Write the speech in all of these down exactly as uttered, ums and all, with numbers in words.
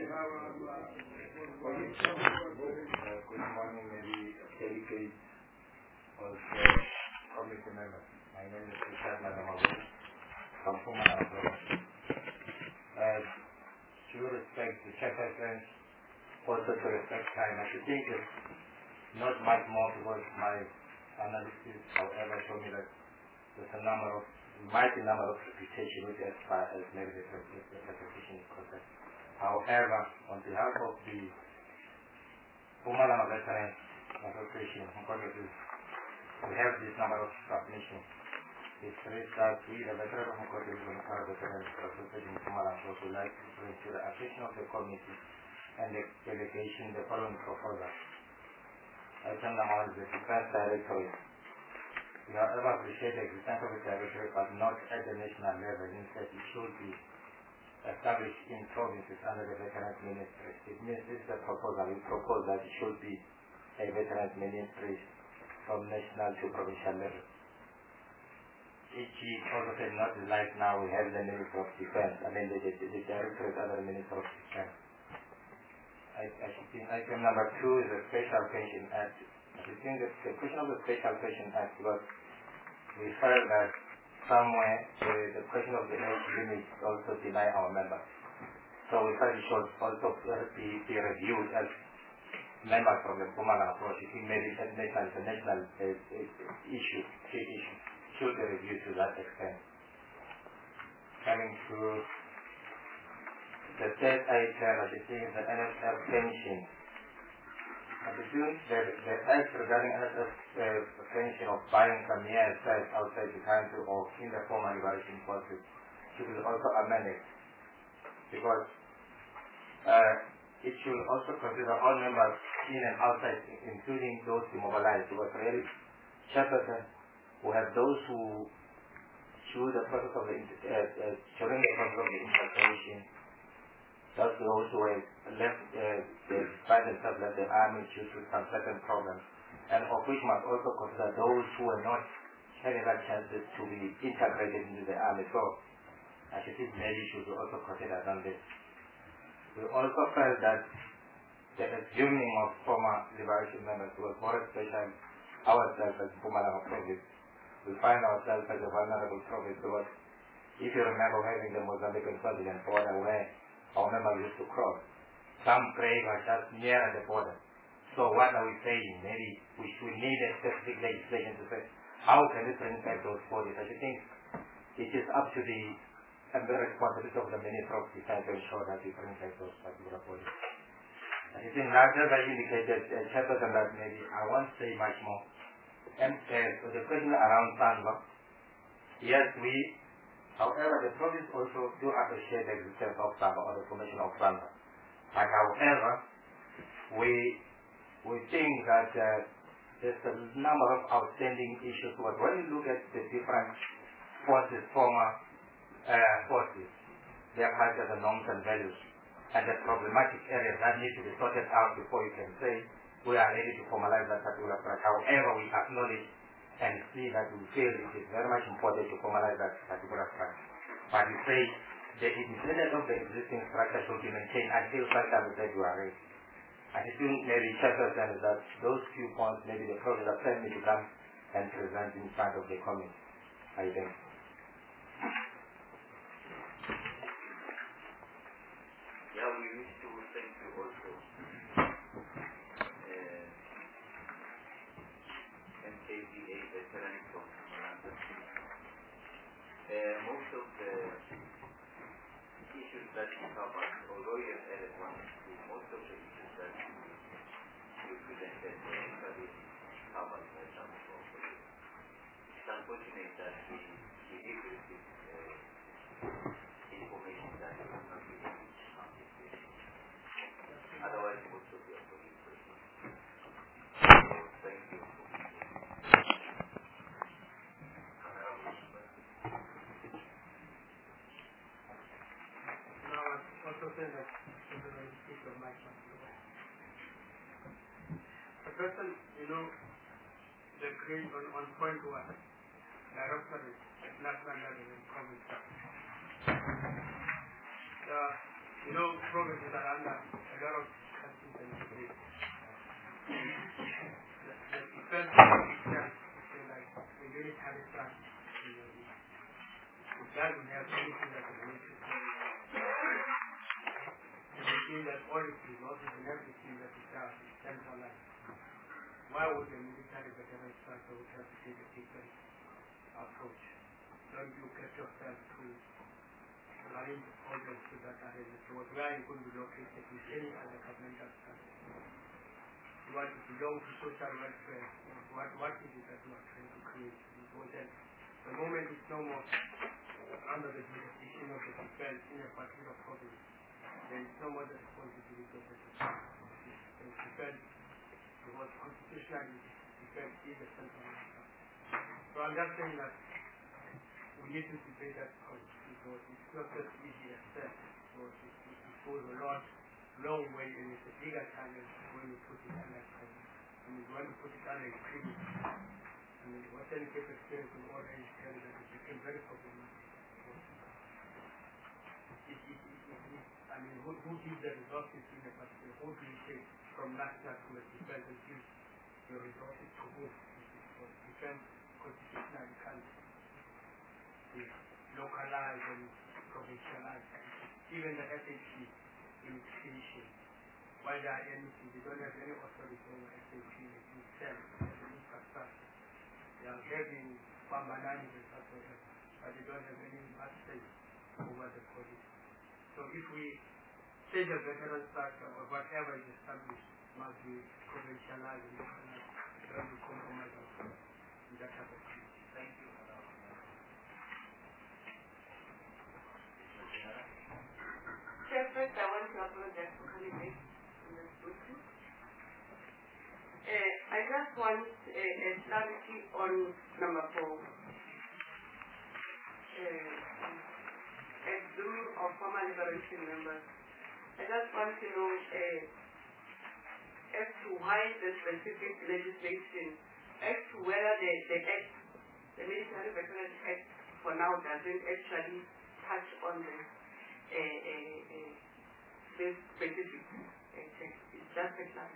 good morning, maybe delicate also committee members. My name is Richard Madamabu from Pumala. Uh, to respect the chairperson, also to respect time, I should think it's not much more because my analysis, however, showed me that there's a number of, mighty number of repetition which as far as maybe the repetition is concerned. However, on behalf of the Pumala Veteran Association, we have this number of submissions. It says that we, the Veteran of Mukoti Veteran Association in Pumala, would like to bring to the attention of the committee and the delegation the following proposal. Item number one is the defense directorate. We however appreciate the existence of the directorate, but not at the national level. Instead, it should be established in provinces under the Veterans Ministry. It means this is the proposal. We propose that it should be a Veterans Ministry from national to provincial level. Each chief also said not like now we have the Minister of Defense, I mean the, the, the directorate under the Minister of Defense. I, I should think item number two is the Special Pension Act. I should think that the question of the Special Pension Act, because we felt that somewhere the, the question of the age limit also deny our members. So we felt it should also be, be reviewed as members from the Pumala approach. I think maybe it's a national, it's a national uh, uh, issue, key issue, should be reviewed to that extent. Coming to the third item, I think is the N S F pension. I presume the, the act regarding N S F uh, pension of buying some years sites outside the country or in the formal liberation process should be also amended, because uh, it should also consider all members in and outside, including those demobilized, because really chairperson who have those who through the process of the uh, uh, during the process of the incarceration, those who were left uh, by themselves left the army due to some certain problems, and of which must also consider those who were not having that chances to be integrated into the army. So I should think maybe should be also considered on this. We also felt that the assuming of former liberation members was more especially ourselves as Mpumalanga province. We find ourselves as a vulnerable province because if you remember having the Mozambican Swaziland border where our members used to cross, some graves are just near the border. So what are we saying? Maybe we should need a specific legislation to say how can we bring back those bodies. I think it is up to the and the responsibility of the Minister of Defense to ensure that we bring back those particular bodies. I think larger as I indicated, uh, Chairperson, that maybe I won't say much more. And uh, the question around Sanva, yes, we, however, the province also do appreciate the existence of Sanva or the formation of Sanva. But however, we we think that uh, there's a number of outstanding issues. But when you look at the different forces, former uh, forces, their cultures and norms and values, and the problematic areas that need to be sorted out before you can say we are ready to formalize that particular practice. However, we acknowledge and see that we feel it is very much important to formalize that particular practice. But we say the independence of the existing structure should be maintained until such time that you are ready. I think maybe Chairperson is that those few points, maybe the province have sent me to come and present in front of the committee. I think. Yeah, we wish to thank you also. Uh, M K V A veteran from Malanda. Uh, most of the issues that you covered, although you have added one or two, most of the issues that you, you presented were already covered by some of our colleagues. It's unfortunate that we, we did receive uh, information that we have not been able to participate. Otherwise, most of your colleagues will not. So, thank you for being here. Now, I also say that the speak of my country. The person, you know, the grade on, on point one, directorate at national level and province. The You know, provinces are under a lot of countries and states. The, the defense itself, so like the military branch, you know, it doesn't have anything that the military does. And we feel that all it is, not even everything that it does, is centralized. Why would the military veteran structure would have to take a different approach? Don't you get yourself to arrange orders to that area towards where you're going to be located with any other governmental structure? You want to belong to social welfare, what, what is it that you are trying to create? Because then, the moment it's no more under the jurisdiction of the defense in a particular province, then it's no more the responsibility of the defense. The defense, because constitutionally, defense is a central matter. So I'm just saying that we need to debate that point, because it's not just easy as that, because it, it, it goes a lot, long way, and it's a bigger challenge when you put it under challenge. I mean, when you put it under extremity, I mean, what then gets experience in order is tell you that it became very problematic. It, it, it, it, it, I mean, who, who gives the resources in the particular? Who do you take from national to a defense and gives your resources to who? Because defense constitutionally can't be localized and provincialized. Even the F H C investigation, while they are N E C, they don't have any authority over F H C itself as an infrastructure. They are having Bambanani and whatever, but they don't have any say over the police. So if we say the veteran structure or whatever is established must be provincialized and localized, don't be compromised on that type of thing. Thank you. Chair, first I want to apologize for coming late in this meeting. Uh, I just want uh, a clarity on number four. Uh, as Zulu of former liberation members, I just want to know uh, as to why the specific legislation, as to whether the, the Act, the Military Veterans Act for now doesn't actually touch on this. Uh, uh, uh, this specific uh, text. It's just a class.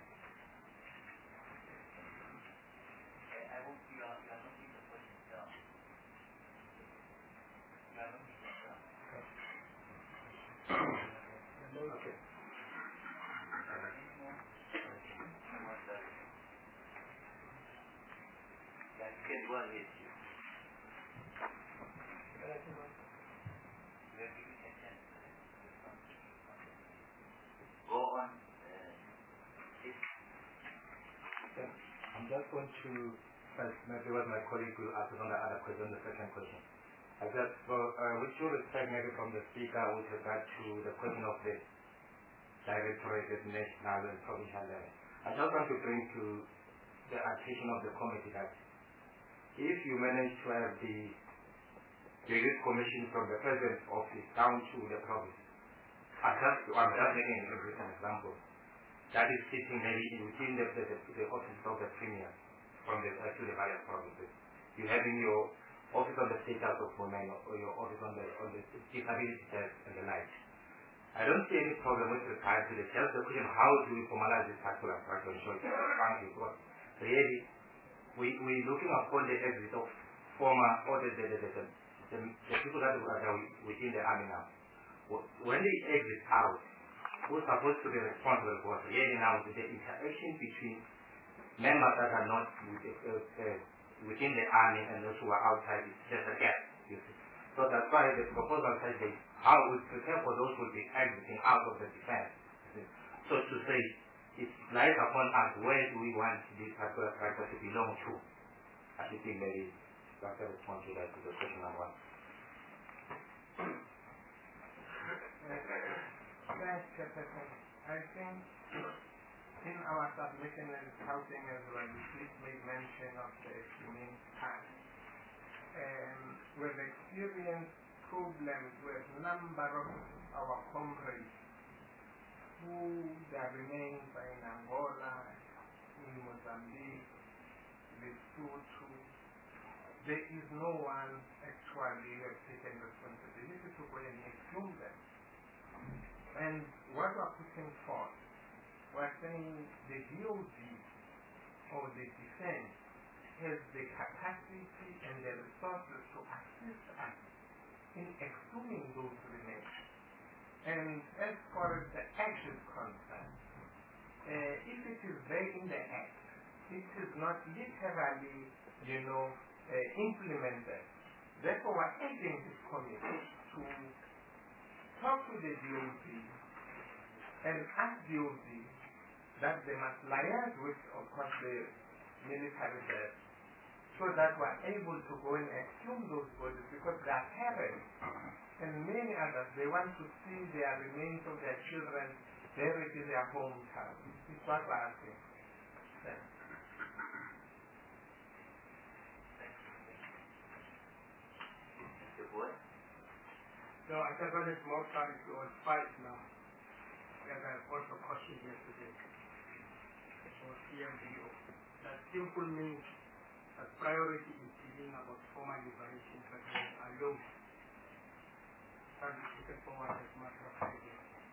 I hope you are, you are noting the question down. You are noting it down. Okay. Yeah, you can go ahead. Go on. Uh, I'm just going to, maybe what my colleague will answer on the other question, the second question. I just, well, uh, with due respect maybe from the speaker with regard to the question of the directorate at national and provincial level, I just want to bring to the attention of the committee that if you manage to have the, the youth commission from the president's office down to the province, I just, I'm just making a recent example. That is sitting maybe within the, the, the office of the premier from the, uh, to the various provinces. You have in your office on the status of women or your office on the, on the disability test and the like. I don't see any problem with regard to the just the question, how do we formalize this particular structure and show it frankly, because really we, we're looking upon the exit of former, or the, the, the, the, the, the, the people that are within the army now. When they exit out, who's supposed to be responsible for really now the interaction between members that are not with, uh, uh, within the army and those who are outside is just a gap. You see. So that's why the proposal says that how we prepare for those who will be exiting out of the defense. So to say, it lies upon us where do we want this particular character to belong to. I should think maybe that's a response to that to the question number one. Thanks, Chairperson. I think in our submission and scouting as well, please made mention of the humane tax. Um, we've experienced problems with a number of our comrades who their remains are in Angola, in Mozambique, Lesotho. There is no one actually who has taken responsibility to go and exhume them. And what we're putting forth, we're saying the D O D or the defense has the capacity and the resources to assist us in exhuming those remains. And as far as the act is concerned, uh, if it is there in the act, it is not literally, you know, uh, implemented. Therefore, we're urging this committee to talk to the D O D and ask D O D that they must liaise with, of course, the military there, so that we're able to go and exhume those bodies, because they are parents and many others, they want to see their remains of their children buried in their hometown. It's what we're asking. Thanks. So I just wanted more clarity on five now, as I also cautioned yesterday for C M B O. That simple means that priority is dealing about formal liberation settlements alone. Can be taken forward as a matter of fact.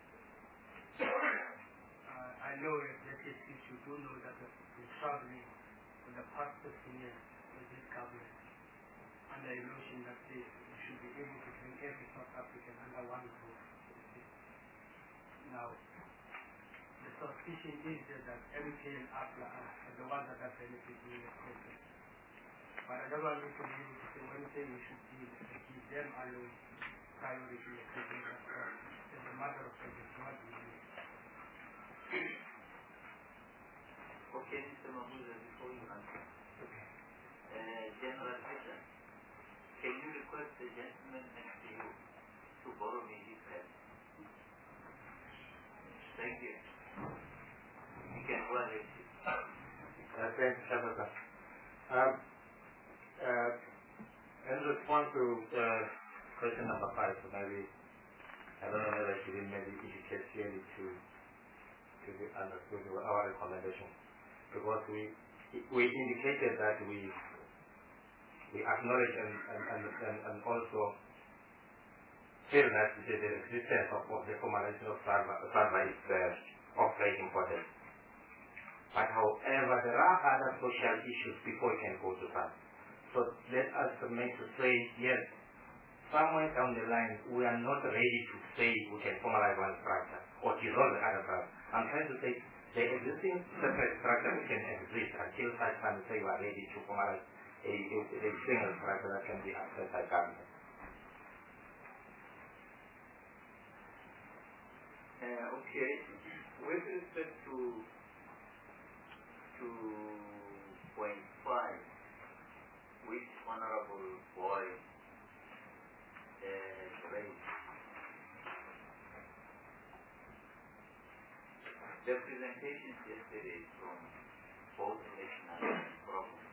Uh, I know that this issue, do know that we've been struggling for the past fifteen years with this government under a notion that they should be able to bring every South African under one roof. Now, the suspicion is that M K and A P L A are the ones that are benefiting in the process. But I don't want me to be able to say when say we should deal and give them alone priority in the process. As a matter of fact, it's not easy. Okay, Mister Mabuza, before you answer, uh, General Fisher, can you request the gentleman next to you to borrow me his pen? Thank you. You can go ahead. Uh, thanks, Shabata. Um, uh, in response to uh, question number five, so maybe, I don't know whether she didn't maybe indicate clearly to, to be understood our recommendation, because we we indicated that we we acknowledge and, and, and, and, and also feel that the, the existence of, of the formalization of SARVA is uh, of great importance. But however, there are other social issues before we can go to SARVA. So let us make to say, yes, somewhere down the line, we are not ready to say we can formalize one structure or dissolve the other structure. I'm trying to say the existing separate structure can exist until such time we say we are ready to formalize a, a, a single structure that can be accessed by government. Uh, okay. With respect to to point five, which Honorable Boy uh, raised, the presentations yesterday from both national and province,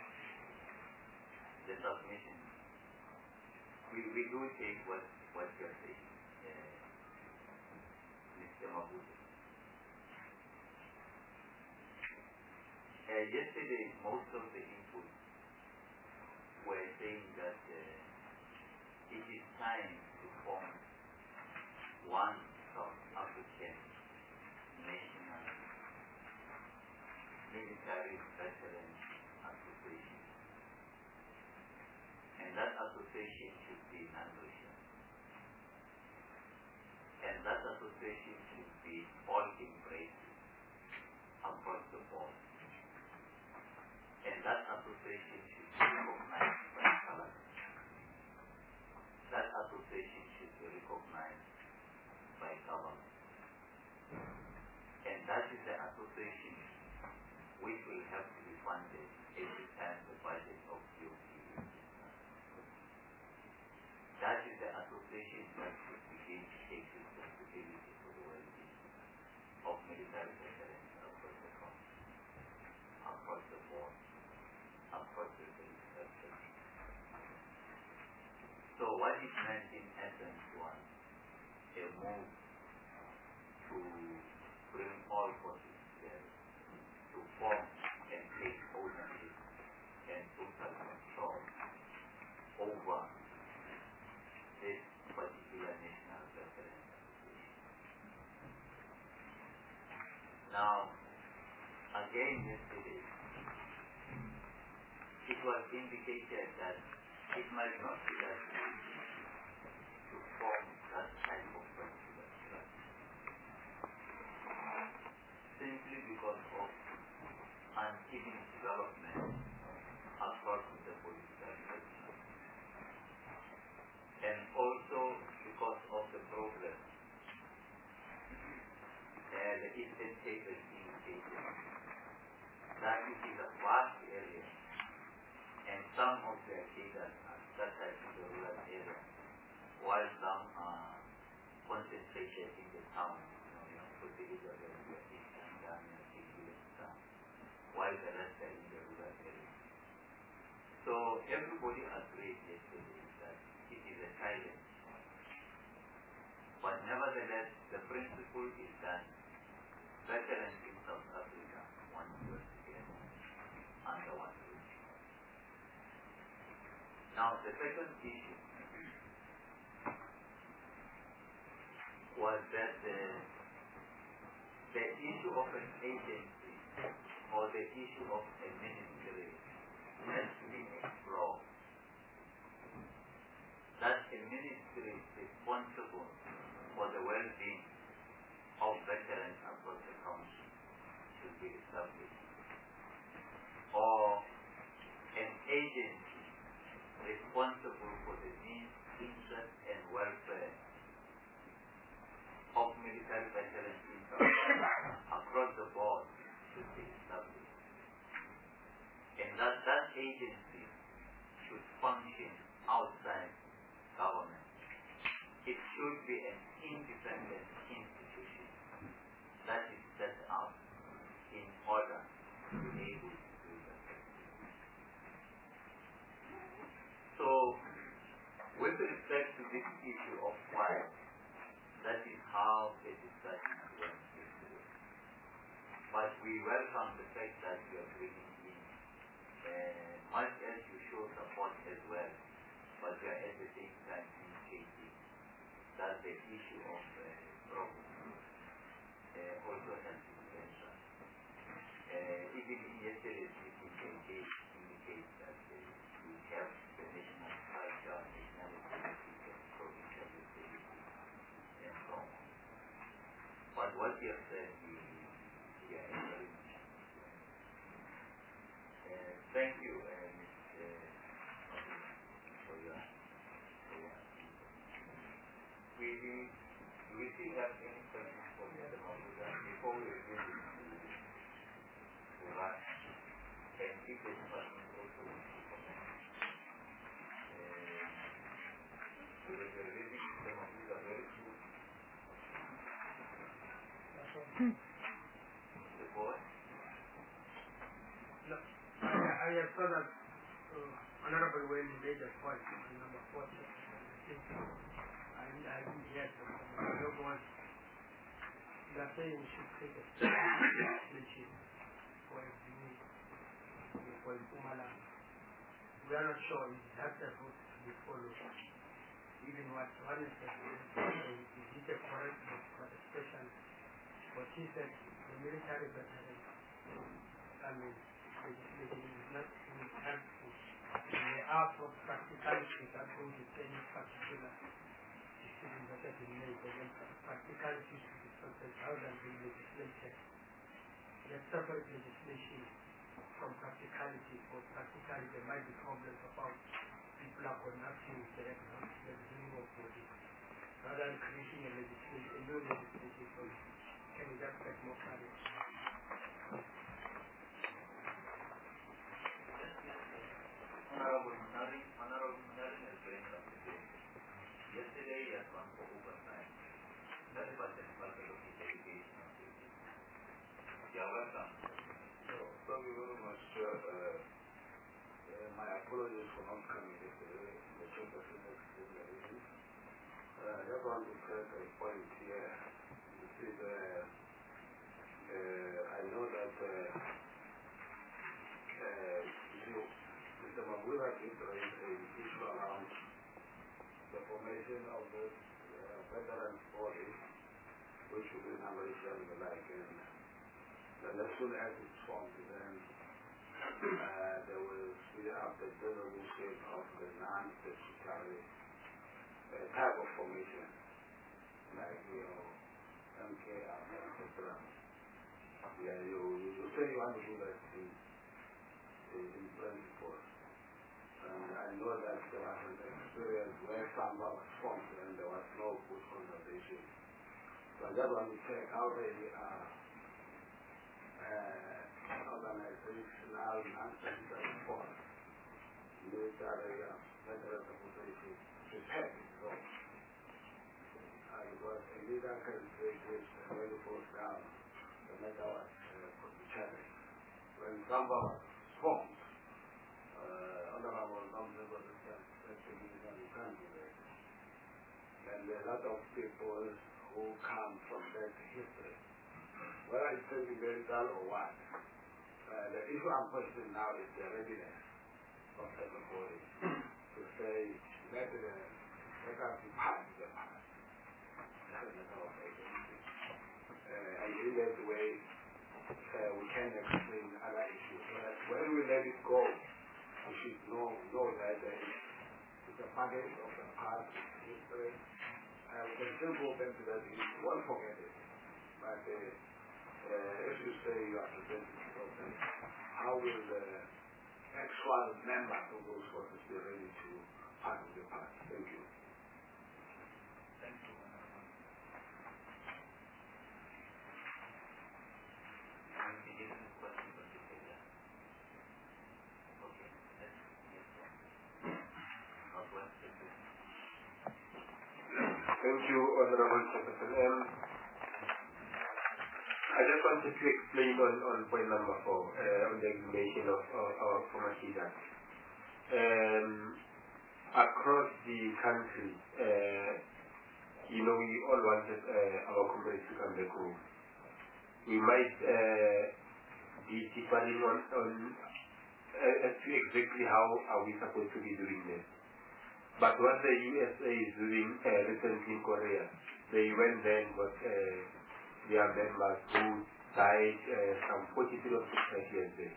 the submission, we, we do take what, what you're saying, uh, Mister Mabuza. Uh, yesterday, most of the inputs were saying that uh, it is time to form one South African national military veteran association. And that association should be non-racial. And that association should be all-embracing across the board. And that association should be recognized by government. That association should be recognized by government. And that is the association which will have to be funded every time the budget of C O P is discussed. That is the association that should begin to take responsibility for the well-being of military veterans across the country, across the board, across the political spectrum. So what it meant in essence was a move to bring all forces together, to form and take ownership and total control over this particular national veteran association. Now, again yesterday, it was indicated that it might not be that easy to form that type of particular structure, simply because of uneven development across the political spectrum, and also because of the problem uh, the Eastern Cape is indicated, that it is a vast area, and some of their cadres are scattered in the rural area, while some are concentrated in the town, you know, you know, so the area where we are in Tanzania, particularly town, while the rest are in the rural area. So everybody agreed yesterday that it is a challenge. But nevertheless, the principle is that veterans in South Africa want to work together under one roof. Now, the second issue was that the, the issue of an agency or the issue of a ministry has been explored. That a ministry is responsible for the well-being of veterans across the country should be established. Or an agency responsible for the needs, interest, and welfare of military veterans in South Africa across the board should be established. And that that agency should function outside government. It should be an independent institution that is set up in order to be able to do that. So, with respect to this issue of fire, that is how the discussion went yesterday. But we welcome the fact that you are bringing in, uh, much as you show support as well, but we are at the same time indicating that the issue of uh, problem uh, also has been mentioned. Uh, even in yesterday's meeting, they indicate that uh, we have the national culture, nationality, and provincial stability, and so on. But what you have said, we, we are very much. Uh, thank you, uh, Miz For your, for your we, we, we still have any questions for Mister Mabuza before we review this to rush and if the department also wants to comment. Uh, so the reviewing Mister Mabuza very soon. The board? No, I, I have thought that uh, Honorable Wayne made a point on number forty. I didn't hear from no one. They are saying we should take a legislation for a for Mpumalanga. We are not sure if that route to be followed. Even what one is saying, is it a correct route, but especially what he said, the military veterans, I mean, legislation is not really helpful. There are some practicalities that go with any particular decision that has been made, but then practicalities to be something other than being legislated. There's separate legislation from practicality, or practically there might be problems about people are connecting with the beginning of body. Rather than creating a legislation, a new legislation for you. Can you just get more clarity? Honorable Munari, Honorable Munari has been something. Yesterday he has gone for overtime. That was the part of his education of duty. You are welcome. So, thank you very much, Chair. Uh, uh, my apologies for not coming yesterday. The chamber is extremely busy. I just want to press a point here. This is, uh, uh, I know that uh, uh, you Mister Mabuza did raise an issue around the formation of this uh, veterans body, which will be numbered and the like. And Then as soon as it's formed, then uh, they will speed up the dissolution of the non-statutory uh, type of formation, like, you know, M K R, et cetera. Yeah, you, you say you want to do that in, in, in principle. And I know that there was an experience where Samba was formed and there was no good conservation. So I just want to check how they are uh, organizational non-statutory form, military, uh, veteran organization, prepared its own. Uh, because a leader can take this and when it goes down, the matter was uh, could be challenged. When Samba was formed, uh, Honorable Governor was said to me that you can't do that. And there are a lot of people who come from that history. Whether it's sentimental or what, uh, the issue I'm questioning now is the readiness of everybody to say, let, the, let us be part of the past. That's a matter of agency. Uh, and in that way, uh, we can explain other issues. But when we let it go, we should know, know that uh, it's a package of the past history. Uh, we can still go back to that issue. We won't forget it. But uh, uh, if you say you are presenting the problem, how will the actual members of those forces be ready to part of the past? Thank you. Thank you. Thank you, Honorable Secretary. Um, I just wanted to explain on, on point number four, uh, on the exhumation of our former leaders. Um, across the country, uh, you know, we all wanted uh, our comrades to come back home. We might uh, be differing on, on uh, as to exactly how are we supposed to be doing this. But what the U S A is doing uh, recently in Korea, they went there and got uh, their members who died uh, some forty-three or fifty years back.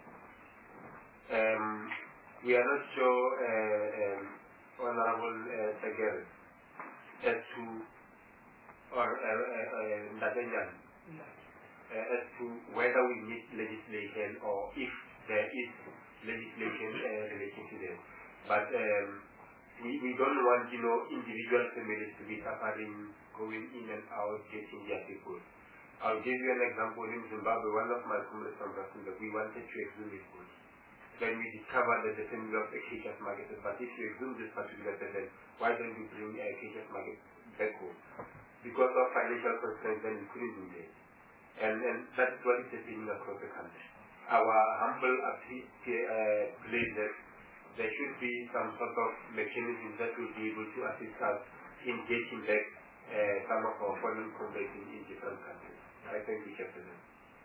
Um, we are not sure, uh, um, Honorable uh, Segere, as to, or uh, uh, uh, as to whether we need legislation or if there is legislation uh, relating to them. But um, we, we don't want, you know, individual families to be suffering, going in and out, getting their people. I'll give you an example. In Zimbabwe, one of my comrades from Brazil, we wanted to exhume his body. Then we discovered that the family of Acacia's Market said, but if you exhume this particular person, why don't you bring Acacia's Market back home? Because of financial constraints, then we couldn't do that. And, and that is what is happening across the country. Our humble appeal uh, plea that there should be some sort of mechanism that will be able to assist us in getting back uh, some of our fallen comrades in, in different countries. I thank you, Chairman.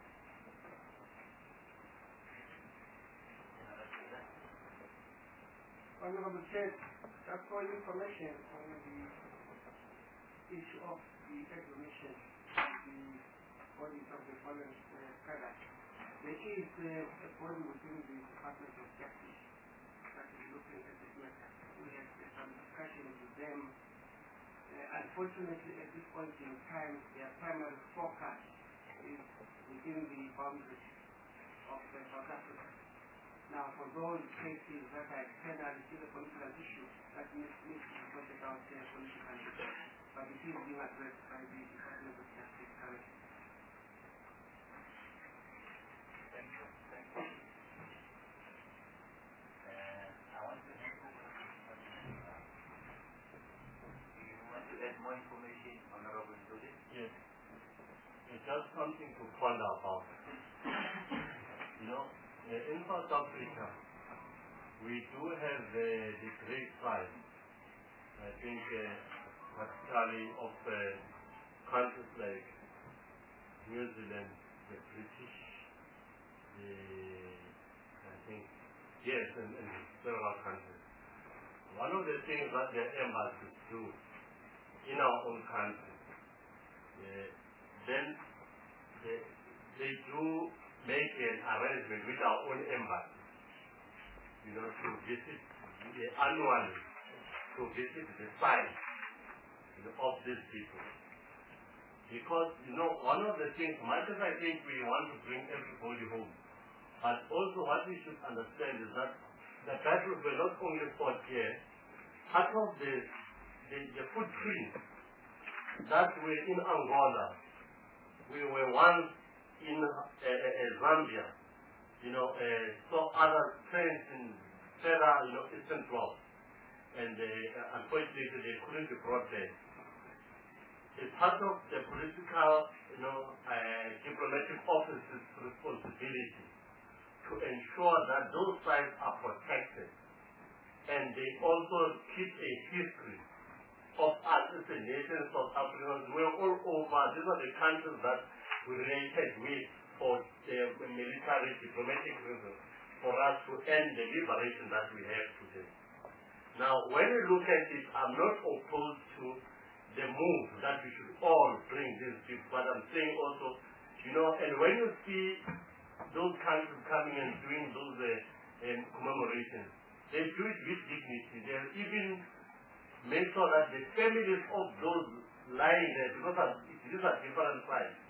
Honorable Chair, just for information on the issue of the exhumation of the bodies of the fallen uh, cadets. There is uh, a body within the Department of Justice that is looking at this matter. We had uh, some discussions with them. Uh, unfortunately, at this point in time, their primary focus is within the boundaries of uh, South Africa. Now, for those cases that are external, it is a political issue that needs, needs to be sorted out uh, politically. But it is being addressed by the Department of Justice currently. Thank you. Thank you. Uh, I want to have a question. Do you want to add more information, Honorable Judith? Yes. It's just something to ponder about. You know, in South Africa, we do have uh, the great tribe, I think, uh, particularly of uh, countries like New Zealand, the British, the, I think, yes, and, and several countries. One of the things that the embassies do in our own country, uh, then the, they do make an arrangement with our own embassy, you know, to visit uh, annually, to visit the site, you know, of these people. Because, you know, one of the things, much as I think we want to bring everybody home, but also what we should understand is that the battles were not only fought here. Part of the, the, the footprints that were in Angola, we were once in uh, uh, uh, Zambia, you know, uh, saw other trends in further, you know, Eastern Bloc, and uh, unfortunately they couldn't be brought there. It's part of the political, you know, uh, diplomatic office's responsibility to ensure that those sites are protected, and they also keep a history of us as a nation, South Africans. We're all over. These are the countries that we related with for the military diplomatic reasons for us to end the liberation that we have today. Now, when we look at it, I'm not opposed to the move that we should all bring these people, but I'm saying also, you know, and when you see those countries coming and doing those uh, um, commemorations, they do it with dignity. They even make sure that the families of those lying there, because these are different sides,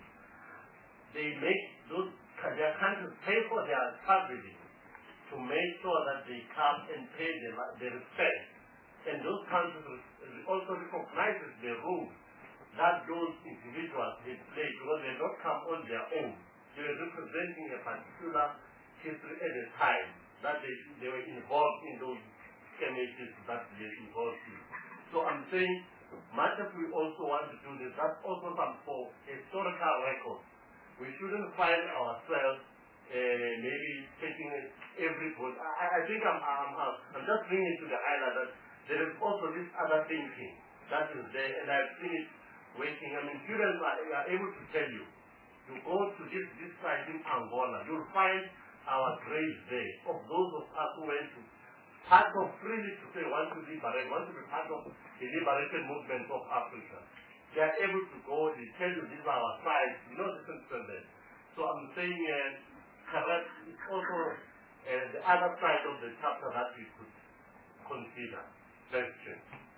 they make those their countries pay for their tragedy to make sure that they come and pay the, the respect. And those countries also recognize the role that those individuals have played, because they don't come on their own. They were representing a particular history at the time that they, they were involved in those skirmishes that they were involved in. So I'm saying, much as we also want to do this, that's also some for historical record. We shouldn't find ourselves uh, maybe taking every vote. I, I think I'm, I'm, I'm just bringing to the highlight that there is also this other thinking that is there, and I've seen it working. I mean, students are, are able to tell you, you go to this, this site in Angola, you'll find our graves there of those of us who went to part of freely to say want to liberate, want to be part of the liberation movement of Africa. They are able to go, they tell you these are our sites, you know, this is there. So I'm saying, uh, correct, it's also uh, the other side of the chapter that we could consider. Question.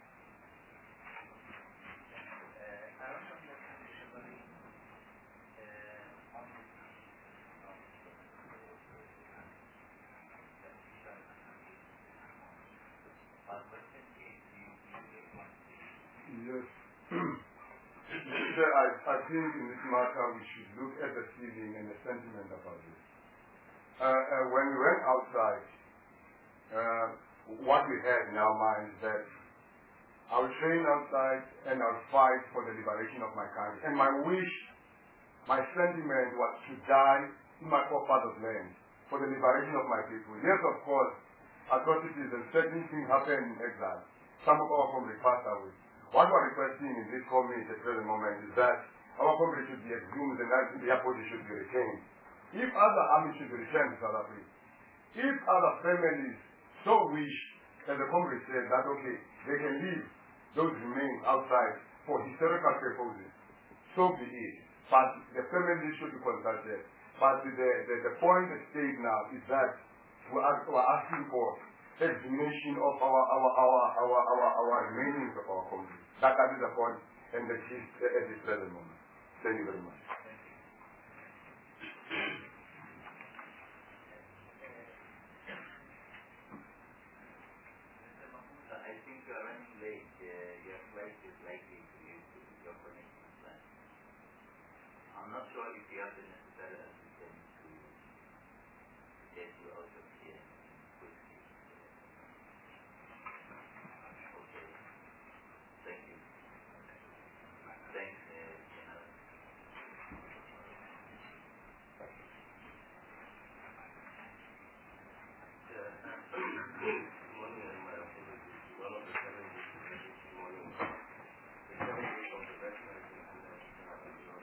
Yes. I, I think in this matter we should look at the feeling and the sentiment about it. Uh, uh, when we went outside, uh, what we had in our minds that I will train outside and I'll fight for the liberation of my country. And my wish, my sentiment was to die in my forefathers' land for the liberation of my people. Yes, of course, atrocities and certain things happen in exile. Some of our comrades passed away. What we're requesting in this community at the present moment is that our community should be exhumed and that the airport should be retained. If other armies should be returned to South Africa, if other families so wish, as the comrade said, that okay, they can leave those remains outside for historical purposes, so be it. But the families should be consulted. But the, the, the point at stake now is that we are, we are asking for exhumation of our our our our our, our remainings of our country. That, that is the point and the gist at this present moment. Thank you very much. I think you are running late. Uh, your flight is likely to leave to your connection plan. I'm not sure if you have the necessary assistance to get you out of here quickly. Okay. Thank you. Thanks, uh, General.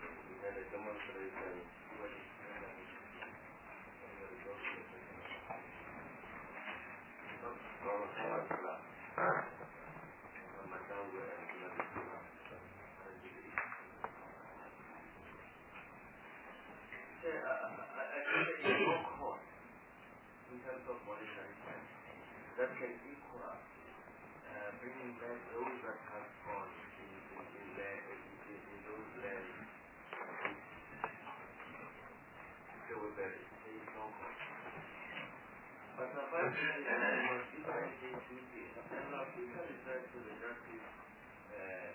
Demonstration uh, I, I think there is no cost in terms of monetary tax that can equal uh, bringing back those that have gone in, in, in, land, in, in, in those lands. There was a, there is no cost. But the fact is that we must differentiate two things. And our people refer to the justice uh,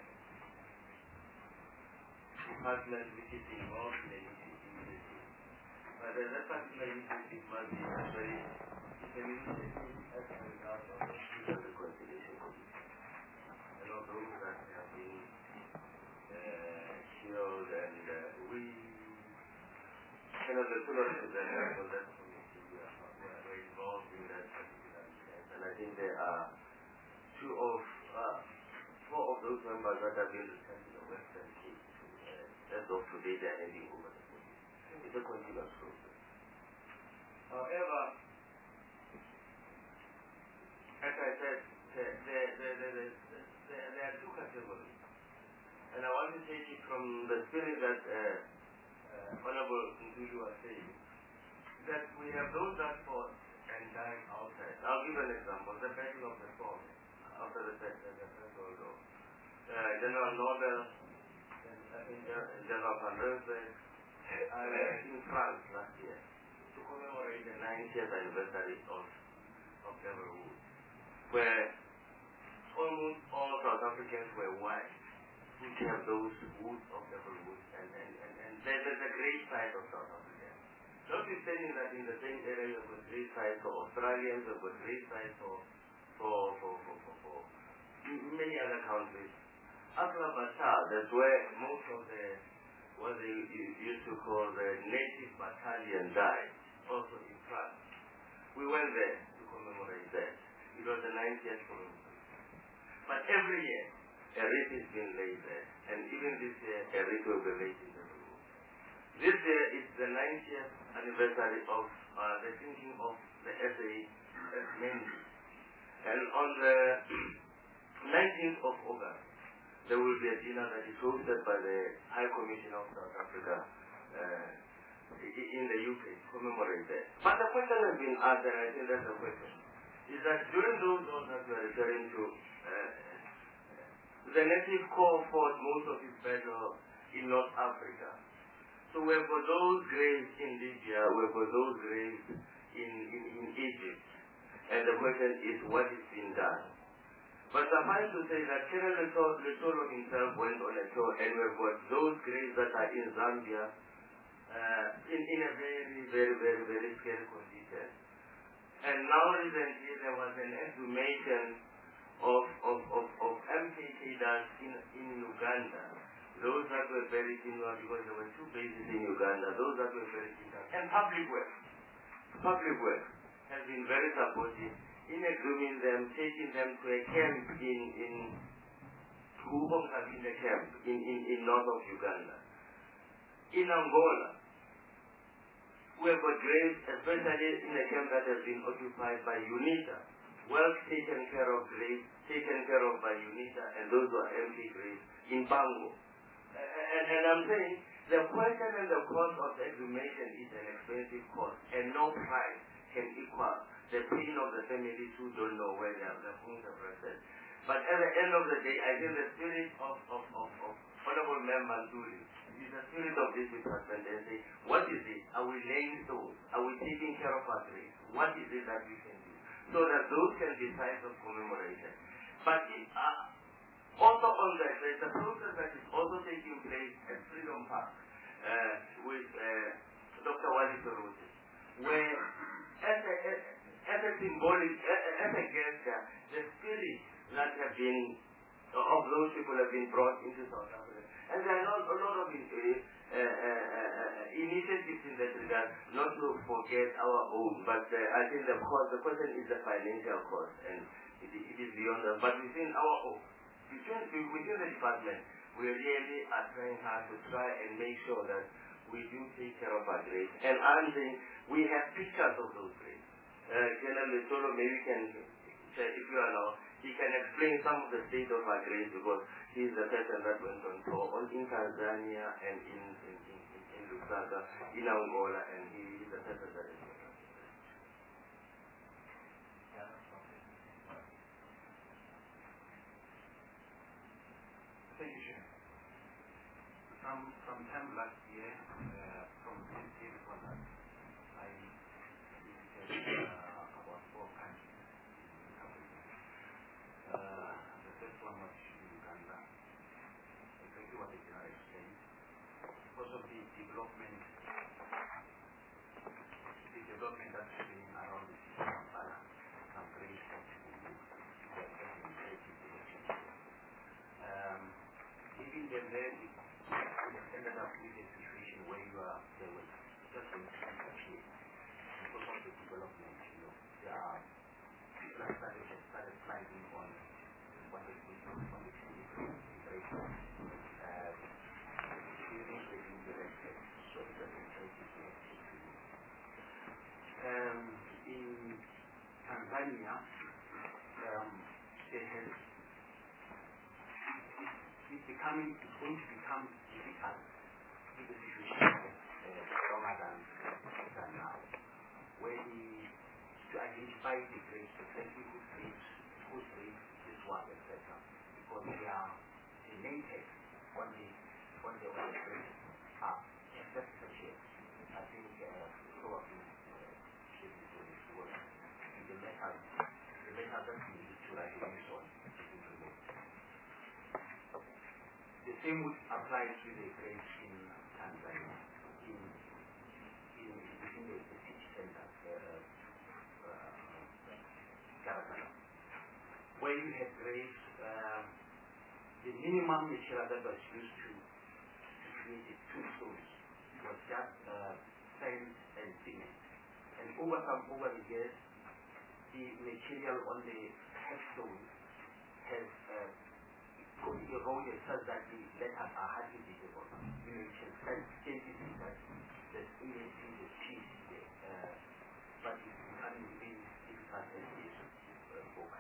department which is involved in the initiative. But the that particular initiative must be actually it's an initiative as a result of the Peace and Reconciliation Commission. And all those that have been uh, killed and uh, we cannot the two of them for that committee we are, we are involved in that particular event. And I think there are two of uh, four of those members that have been returned to the Western Cape. As of today, they are handing over the police. It's a continuous process. However, as I said, there, there, there, there, there, there are two categories. And I want to take it from the spirit that uh, uh, Honorable Ndulu was saying, that we have those that fought and died outside. I'll give an example. The Battle of the Somme, after the First World War. Uh, General Nobel, in General Van Rensburg, uh, in France last year to commemorate the ninetieth anniversary of, of Devil Wood, where almost all South Africans were white, which have those woods of Devil Wood, and, and, and, and there's a great site of South Africa. Notwithstanding that in the same area you've got great sites for Australians, you've got great sites for, for, for, for, for, for many other countries. After Batal, that's where most of the, what they used to call the native battalion died, also in France. We went there to commemorate that. It was the ninetieth commemoration. But every year, a wreath is being laid there. And even this year, a wreath will be laid in the room. This year is the ninetieth anniversary of uh, the thinking of the S A S Mendy. And on the nineteenth of August, there will be a dinner that is hosted by the High Commissioner of South Africa uh, in the U K to commemorate that. But the question has been asked, and I think that's the question, is that during those days that you are referring to, uh, the native corps fought most of its battle in North Africa. So we've got those graves in Libya, we've got those graves in, in, in Egypt. And the question is, what is being done? But suffice to say that Colonel Lesolo himself went on a tour, and we've got those graves that are in Zambia uh, in, in a very, very, very, very scary condition. And now recently there was an exhumation of, of, of, of M K K's in, in Uganda. Those that were buried in Uganda, because there were two bases in Uganda, those that were buried in Uganda. And public works, public works has been very supportive in exhuming them, taking them to a camp in in in the camp in, in, in north of Uganda. In Angola, we have got graves, especially in a camp that has been occupied by UNITA. Well taken care of graves, taken care of by UNITA, and those were empty graves in Bango. And, and, and I'm saying the question and the cost of the exhumation is an expensive cost, and no price can equal the pain of the families who don't know where their, their homes have rested. But at the end of the day, I think the spirit of, of, of, of Honorable Member Nduli is the spirit of this department and say, what is it? Are we laying stones? Are we taking care of our graves? What is it that we can do? So that those can be sites of commemoration. But it, uh, also on that, there's a process that is also taking place at Freedom Park uh, with uh, Doctor Wally Sorote, where as a, as, as a symbolic, as, as a gesture, the spirit that have been, of those people have been brought into South Africa. And there are not, a lot of uh, uh, uh, initiatives in that regard, not to forget our own, but uh, I think the cost, the question is the financial cost, and it, it is beyond that. But within our own, within, within the department, we really are trying hard to try and make sure that we do take care of our graves. And I'm saying, we have pictures of those graves. Uh, Colonel Lesolo, maybe can, if you allow, he can explain some of the state of our graves, because he's the person that went on tour on in Tanzania and in, in, in, in Plaza in Angola, and he is a secretary. Thank you, Chair. From, from time last year, uh, from this year before that, I visited uh, about four countries in Africa. Uh, the first one was Uganda, exactly what the general explained. Because of the development, the development that's happening around the city of Kampala, some great steps in the um, giving them there, we ended up with a situation where you are, there was just going to disappear because of the development, you know. There are people that started, that started climbing on what they put on the city, uh, buildings were being erected, so it was interesting. Um, in Tanzania, um, there has it's becoming, it's going to become difficult if the situation is uh, longer than, than now. Where the, to identify the grades, exactly whose grades, whose grades this one, et cetera. Because they are related on the, on the, on the grades are just such a, I think, uh, probably, uh, should be doing this work. The method, the method that we use to write this one. The same would apply to the grades in Tanzania, in, in, in the, the city center, uh, uh, Karakara, where you had grades, uh, the minimum material that was used to, to create the two stories was just uh, sand and cement. And over some over the years, the material on the headstone has uh, eroded such that the letters are hardly visible. You know, you can sense, can see that there's A S C, the cheese there, uh, but it's becoming really difficult as it is uh, over.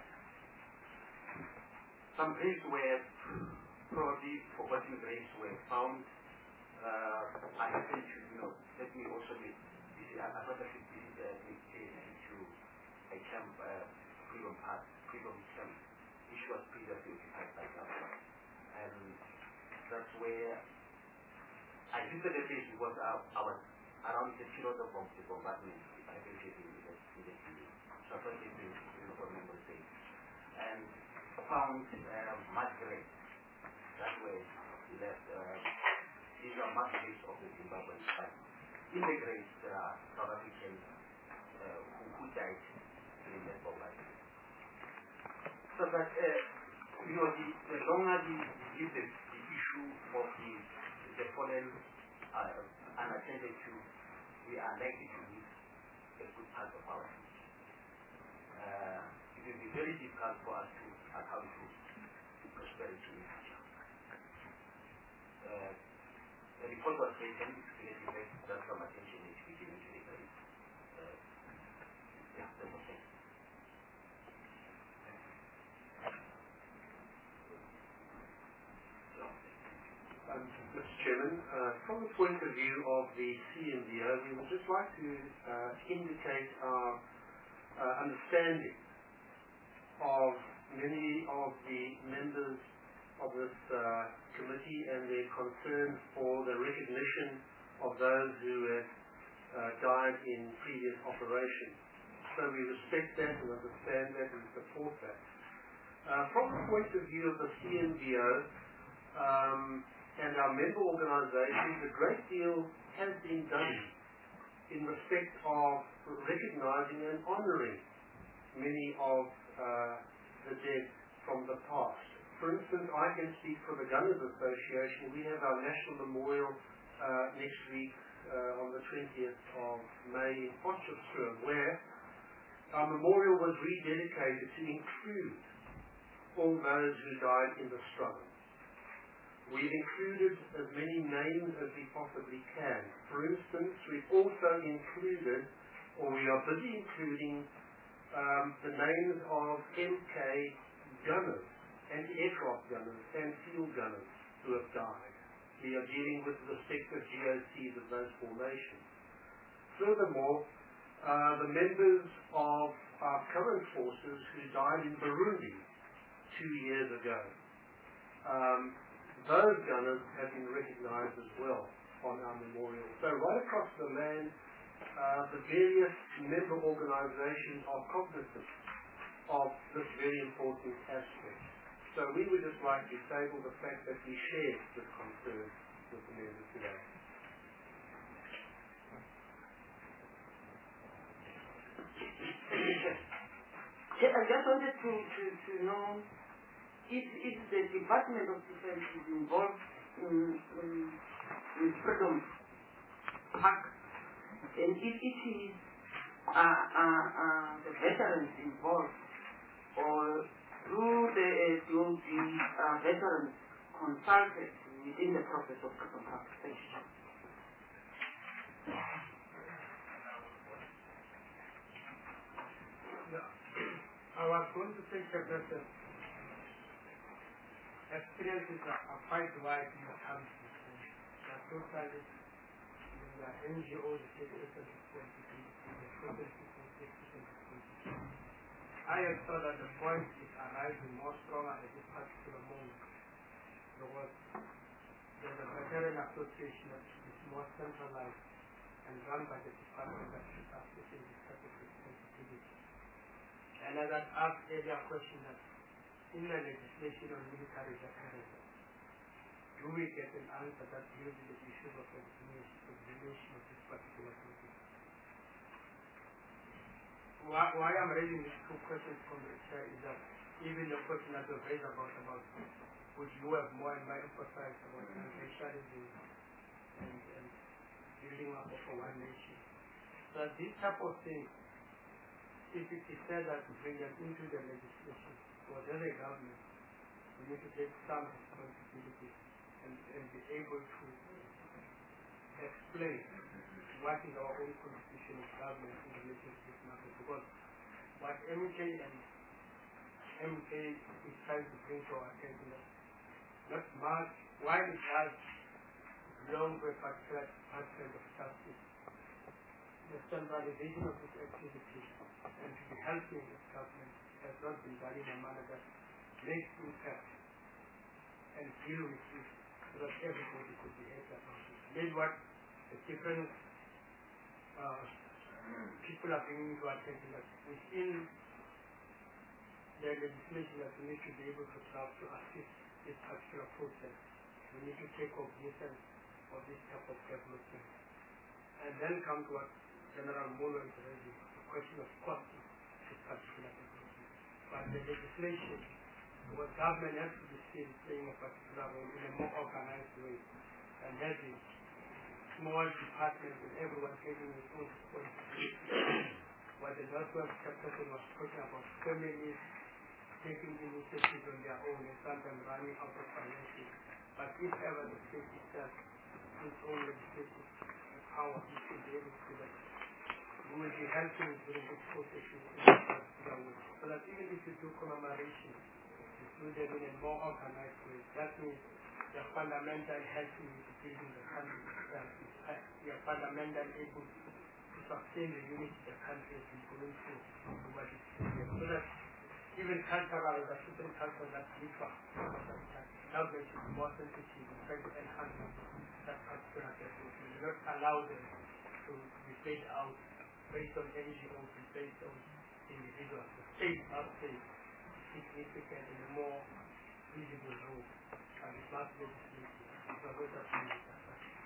Some graves were probably forgotten graves were found. Uh, I happen to, you know, let me also be, visit, I thought I should visit uh, to a camp, uh, Freedom Park, Freedom Camp, which was previously occupied by government. And that's where I visited the place because I, I was around the period of the bombardment. I visited in the city. So I thought it was a good memory place. And found uh, mud graves that were left. Uh, these are mud graves of the Zimbabweans. But in the graves there are South Africans uh, who, who died in that bombardment. So that, uh, you know, the, the longer the, the, the, the issue of the, the fallen uh, unattended to, we are likely to lose a good part of our future. Uh, it will be very difficult for us to account for prosperity in the future. Uh, the report was very sensitive that some attention needs to be given to the very, uh, yeah, that's okay. Um, Mister Chairman, uh, from the point of view of the C N V O, we would just like to uh, indicate our uh, understanding of many of the members of this uh, committee and their concern for the recognition of those who have uh, died in previous operations. So we respect that and understand that and support that. Uh, from the point of view of the C N V O, um, and our member organizations, a great deal has been done in respect of recognizing and honoring many of uh, the dead from the past. For instance, I can speak for the Gunners Association. We have our National Memorial uh, next week uh, on the twentieth of May in Potchefstroom, where our memorial was rededicated to include all those who died in the struggle. We've included as many names as we possibly can. For instance, we've also included, or we are busy including, um, the names of M K gunners, anti-aircraft gunners, and field gunners who have died we are dealing with respective G O Cs of those formations. Furthermore, uh, the members of our current forces who died in Burundi two years ago, um, those gunners have been recognized as well on our memorial. So right across the land, uh, the various member organizations are cognizant of this very important aspect. So we would just like to table the fact that we share this concern with the members today. I just wanted to, to, to know if, if the Department of Defense is involved in, in, in Freedom Park, and if it is uh, uh, uh, the veterans involved, or through the uh, through the uh, veterans consulted within the process of Freedom Park. Thank you. I was going to say, Professor, experiences are, are quite wide in the country. There are socialists, there are N G Os, the I have thought that the point is arising more stronger at this particular moment. Because there's a veteran association that is more centralized and run by the department that should have taken this type of responsibility. And as I asked earlier question that in the legislation on military veterans, do we get an answer that deals with the issue of the examination of this particular topic? Why, why I'm raising these two questions from the chair is that even the question that was raised about, about which you have more and more emphasized about racialism and, and building up of a one nation. So this type of thing, if it is said that to bring them into the legislation, whatever government, we need to take some responsibility and, and be able to explain what is our own constitution of government in relation to this matter. Because what M K and M K is trying to bring to our attention is not much, why it has belong to a particular aspect of justice. The centralization of this activity and to be helping this government has not been done in a manner that makes impact and deal with it so that everybody could be helped about it. Maybe what the different uh, people are bringing to attention that within the legislation that we need to be able to draft to assist this particular process, we need to take cognizance of this type of development. And then come to what General Molo is raising, the question of costing this particular development. But the legislation, what government has to be seen playing a particular role in a more organized way, and having small departments and everyone taking his own responsibility. What the Northwest Chapter was talking about, families taking initiatives on their own and sometimes running out of finances. But if ever the state itself, its own legislative power, it should be able to do that. We will be helping during this process in particular way. So that even if you do commemoration, you do them in a more organized way. That means you're fundamental helping with building the country itself. You're fundamental able to sustain the unity of the country as we're going through what is here. So that even cultural, the certain culture that differ, government should be more sensitive and try to enhance that particular development. You not allow them to be played out based on N G Os and based on individuals. The state must play significant in a more visible role. And it must legislate. It's a way of doing it.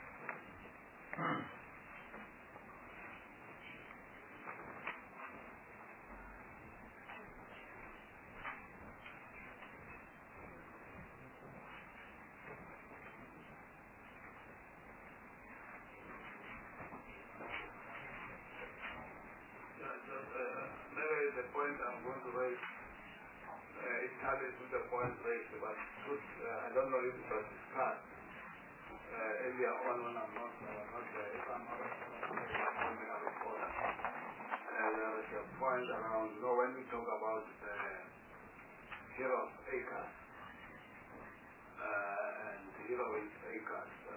The point I'm going to raise, uh, it tallies with the point raised, but good, uh, I don't know if it was discussed uh, earlier on when I'm not, uh, not there. If I'm not a reporter, uh, there is a point around, you know, when we talk about the hero of acres uh, and hero of acres, uh,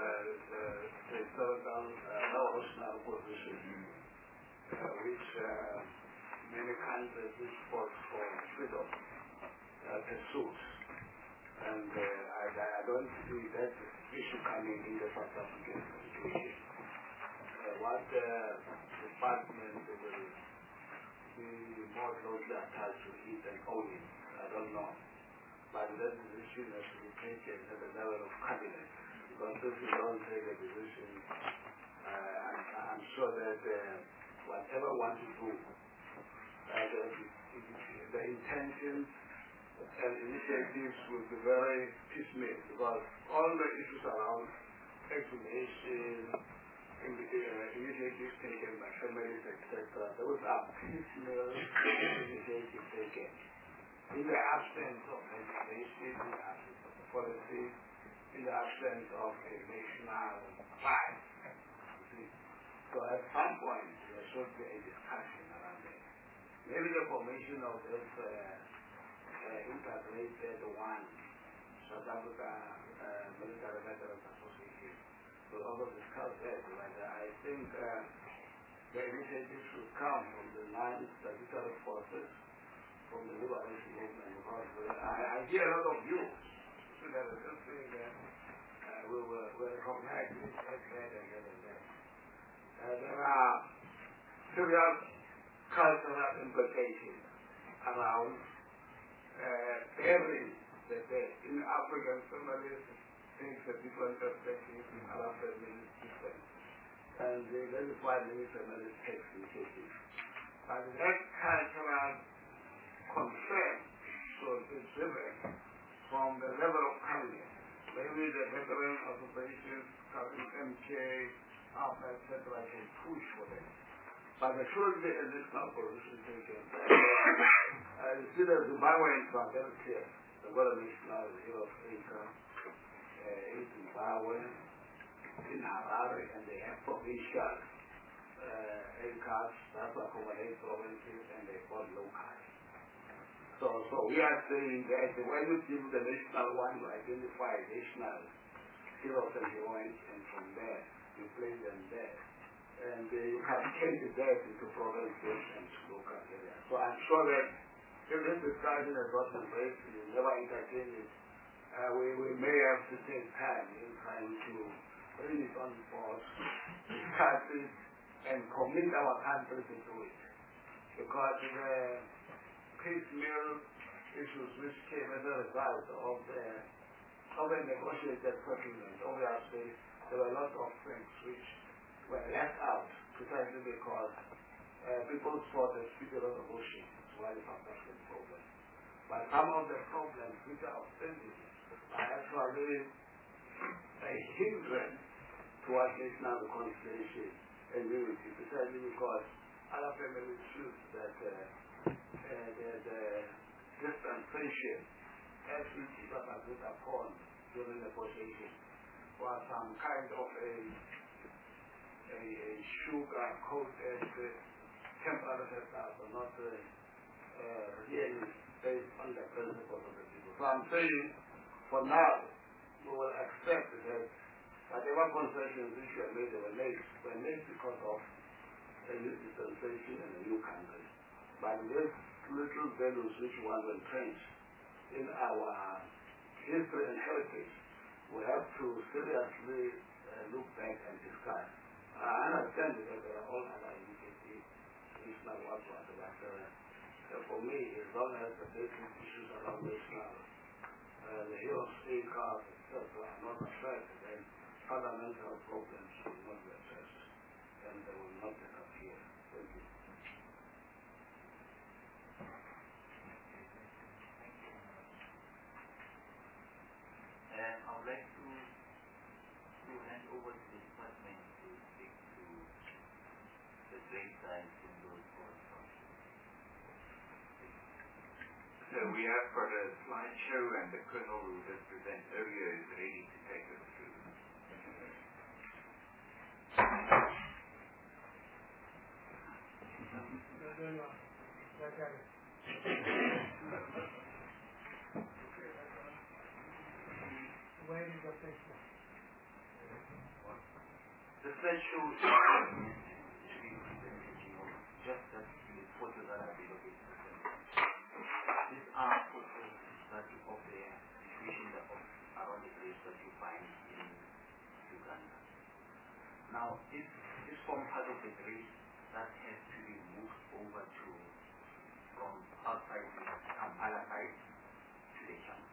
the, the historical uh, revolutionary position, uh, which uh, many countries which fought for freedom uh, pursued. And uh, I, I don't see that issue coming in the South African situation. Uh, what the department will be more closely attached to it and own it, I don't know. But that decision has to be taken at the level of cabinet. Because if you don't take a decision, uh, I'm, I'm sure that uh, whatever we want to do, uh, the, the intentions and initiatives will be very piecemeal, because all the issues around exhumation, in the, uh, initiatives taken by families, et cetera, those are piecemeal initiatives taken. In the absence of legislation, in the absence of policy, in the absence of a national plan. So at some point, there should be a discussion around it. Maybe the formation of this uh, uh, integrated one, South Africa uh, Military Veterans Association, will also discuss that. But uh, I think uh, the initiative should come from the non-statutory forces, from the liberation movement, because uh, I, I hear a lot of views. So that is just saying that uh, we will we'll recognize this as that and that and that. Uh, there are serious cultural implications around uh, bearing that uh, in African families things a different perspective, in Arab families different. And they identify many families take initiative. But that cultural concern should be driven from the level of cabinet. Maybe the veteran associations, M K, A F A, et cetera, can push for them. But there should be a national position taken. Uh, you see the Zimbabweans are very clear. They've got a national hero of income uh, in Zimbabwe, in Harare, and they have provincial uh, income that accommodate provinces, and they got local. So, so we are saying that when you give the national one, you identify national heroes and heroines, and from there, you place them there. And uh, you can change that into provinces and local areas. So I'm sure that if this discussion has not been raised, you never entertain it, uh, we, we may have to take time in trying to bring it on board, discuss it, and commit our countries into it. Because the piecemeal issues which came as a result of the of a negotiated settlement, obviously there were a lot of things which were left out precisely because uh, people saw the speedy resolution while the South African problem. But some of the problems which are outstanding are actually a hindrance towards national reconciliation and unity, precisely because other families choose that uh, uh, the, the dispensation as which was agreed upon during the negotiation was some kind of a a, a sugar coated uh, temporary stuff, but not uh, uh, really based on the principles of the people. So I'm saying, for now, we will accept that whatever concessions which were made, they were made, were made because of a new dispensation and a new country. But these little values which one will change in our history and heritage, we have to seriously uh, look back and discuss. Uh, I understand that there are all other initiatives, national whatsoever, but uh, for me, as long as the basic issues around national, uh, the heroes, income, et cetera, are not addressed, then fundamental problems will not be addressed, and they will not disappear. Thank you. And I would like to, to hand over to the department to speak to the great science in those correspondence. So we have got a slideshow, and the colonel who just presented earlier is ready to take us through. Where is the picture? that show is just that the photos that are below. These are photos that of the situation that of around the place that you find in Uganda. Now, this this form part of the grave that has to be moved over to from outside the Kampala side to the camp.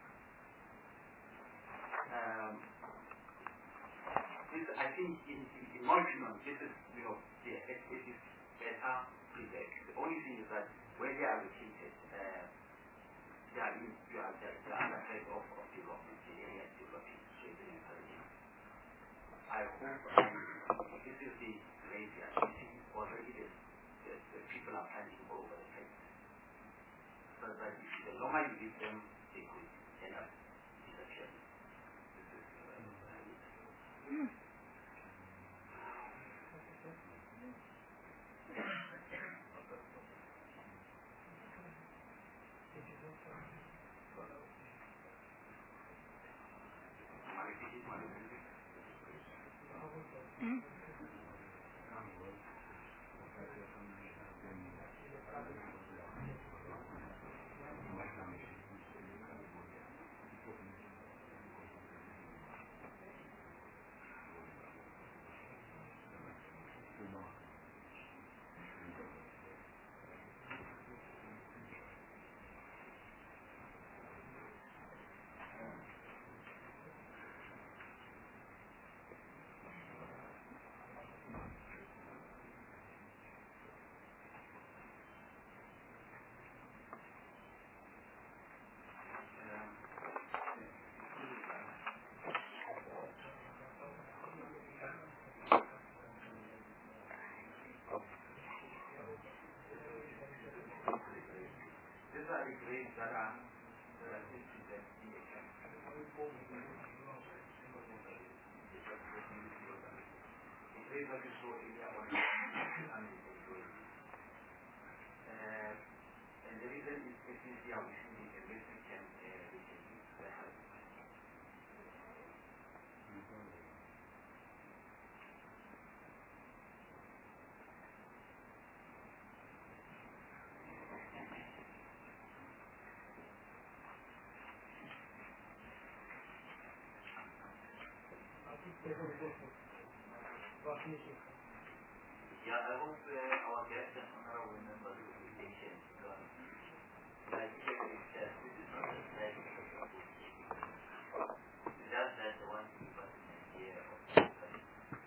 Um, this, I think, in, in, in my opinion, this is, you know, yeah, it, it is better preserved. The only thing is that where they are located, uh, they are in, you are the, the other side of, of development, the area is developing, so it's encouraging. I hope um, this is the graveyard. You see, already the, the, the people are planting all over the place. So that if the longer you leave them, they could end up disappearing. This is uh, mm. These are the graves that are that are situated in the camp. The grave that you saw earlier on and uh, and the reason is essentially how we see the basic camp uh, we can use the help. Yeah, I hope uh, our guests and honorable members will be patient because like you said, this is not a slide of the people. It's just that the one to give us an idea of the study.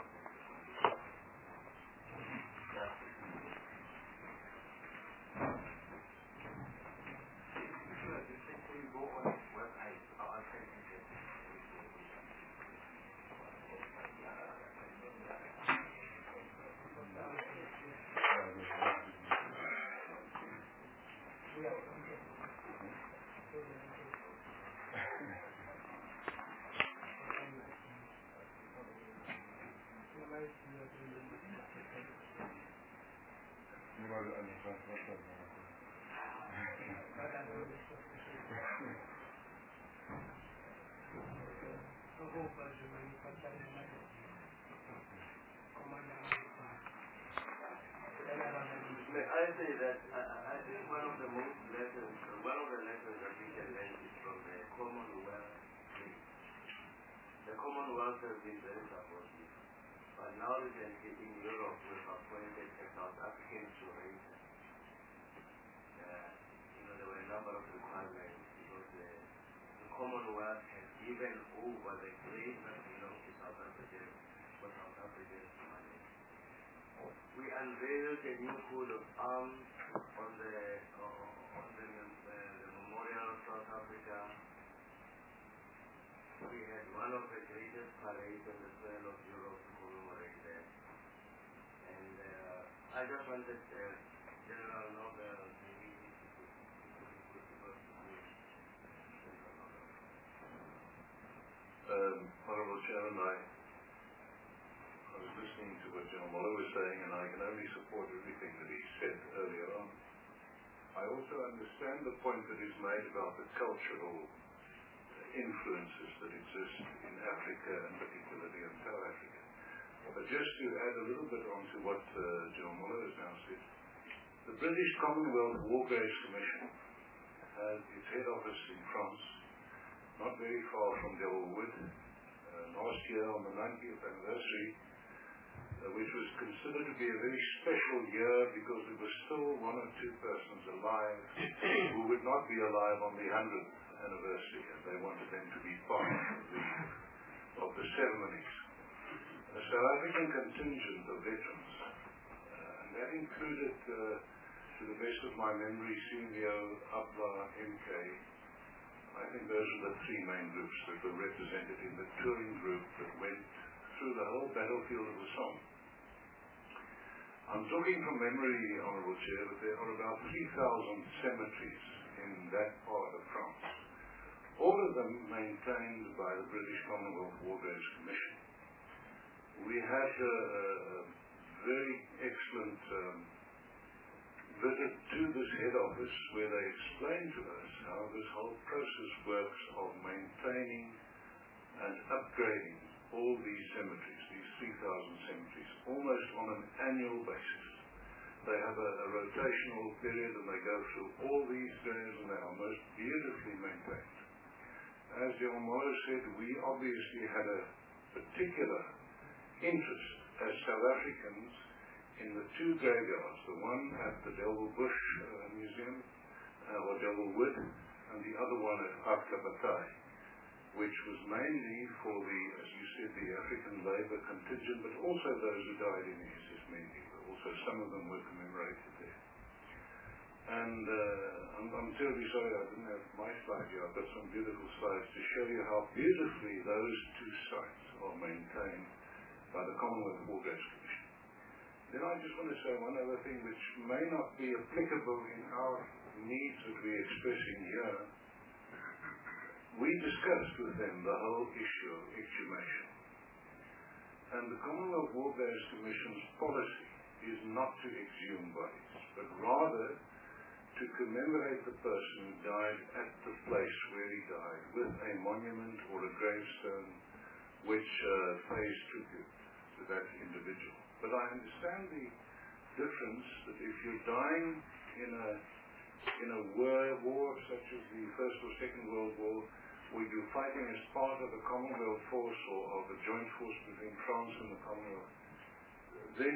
That's it. Sure, just make sure you go on this website, our site is I say that I, I think one of the most lessons, one of the lessons that we can learn is from the Commonwealth. The Commonwealth has been very supportive, but now recently in Europe we've appointed a South African curator. Uh, you know, there were a number of requirements because the, the Commonwealth has given over the graves that belong to South Africa for South Africans to manage. We unveiled a new coat of arms on the uh, on the, uh, the Memorial of South Africa. We had one of the greatest parades on the soil of Europe to commemorate that. And uh, I just wanted uh, General Nobel maybe um, Honourable Chairman, I I was listening to what John Waller was saying, and I can only support everything that he said earlier on. I also understand the point that is made about the cultural influences that exist in Africa, and particularly in South Africa. But just to add a little bit onto what uh, General Muller has now said, the British Commonwealth War Graves Commission has its head office in France, not very far from Delwood. Uh, last year, on the ninetieth anniversary, uh, which was considered to be a very special year because there were still one or two persons alive who would not be alive on the hundredth anniversary, and they wanted them to be part of the, of the ceremonies. A South African contingent of veterans, uh, and that included, uh, to the best of my memory, C M V O, A B L A, M K. I think those are the three main groups that were represented in the touring group that went through the whole battlefield of the Somme. I'm talking from memory, Honourable Chair, but there are about three thousand cemeteries in that part of France, all of them maintained by the British Commonwealth War Graves Commission. We had a, a very excellent um, visit to this head office where they explained to us how this whole process works of maintaining and upgrading all these cemeteries, these three thousand cemeteries, almost on an annual basis. They have a, a rotational period and they go through all these graves and they are most beautifully maintained. As General Muller said, we obviously had a particular interest as South Africans in the two graveyards, the one at the Delville Bush uh, Museum, uh, or Delville Wood, and the other one at Akla Bataille, which was mainly for the, as you said, the African Labour contingent, but also those who died in the S S Mendi. Also, some of them were commemorated there. And uh, I'm, I'm terribly sorry I didn't have my slide here. I've got some beautiful slides to show you how beautifully those two sites are maintained by the Commonwealth War Graves Commission. Then I just want to say one other thing which may not be applicable in our needs that we're expressing here. We discussed with them the whole issue of exhumation. And the Commonwealth War Graves Commission's policy is not to exhume bodies, but rather to commemorate the person who died at the place where he died with a monument or a gravestone which uh, pays tribute to that individual. But I understand the difference that if you're dying in a in a war, war such as the First or Second World War, where you're fighting as part of a Commonwealth force or of a joint force between France and the Commonwealth, then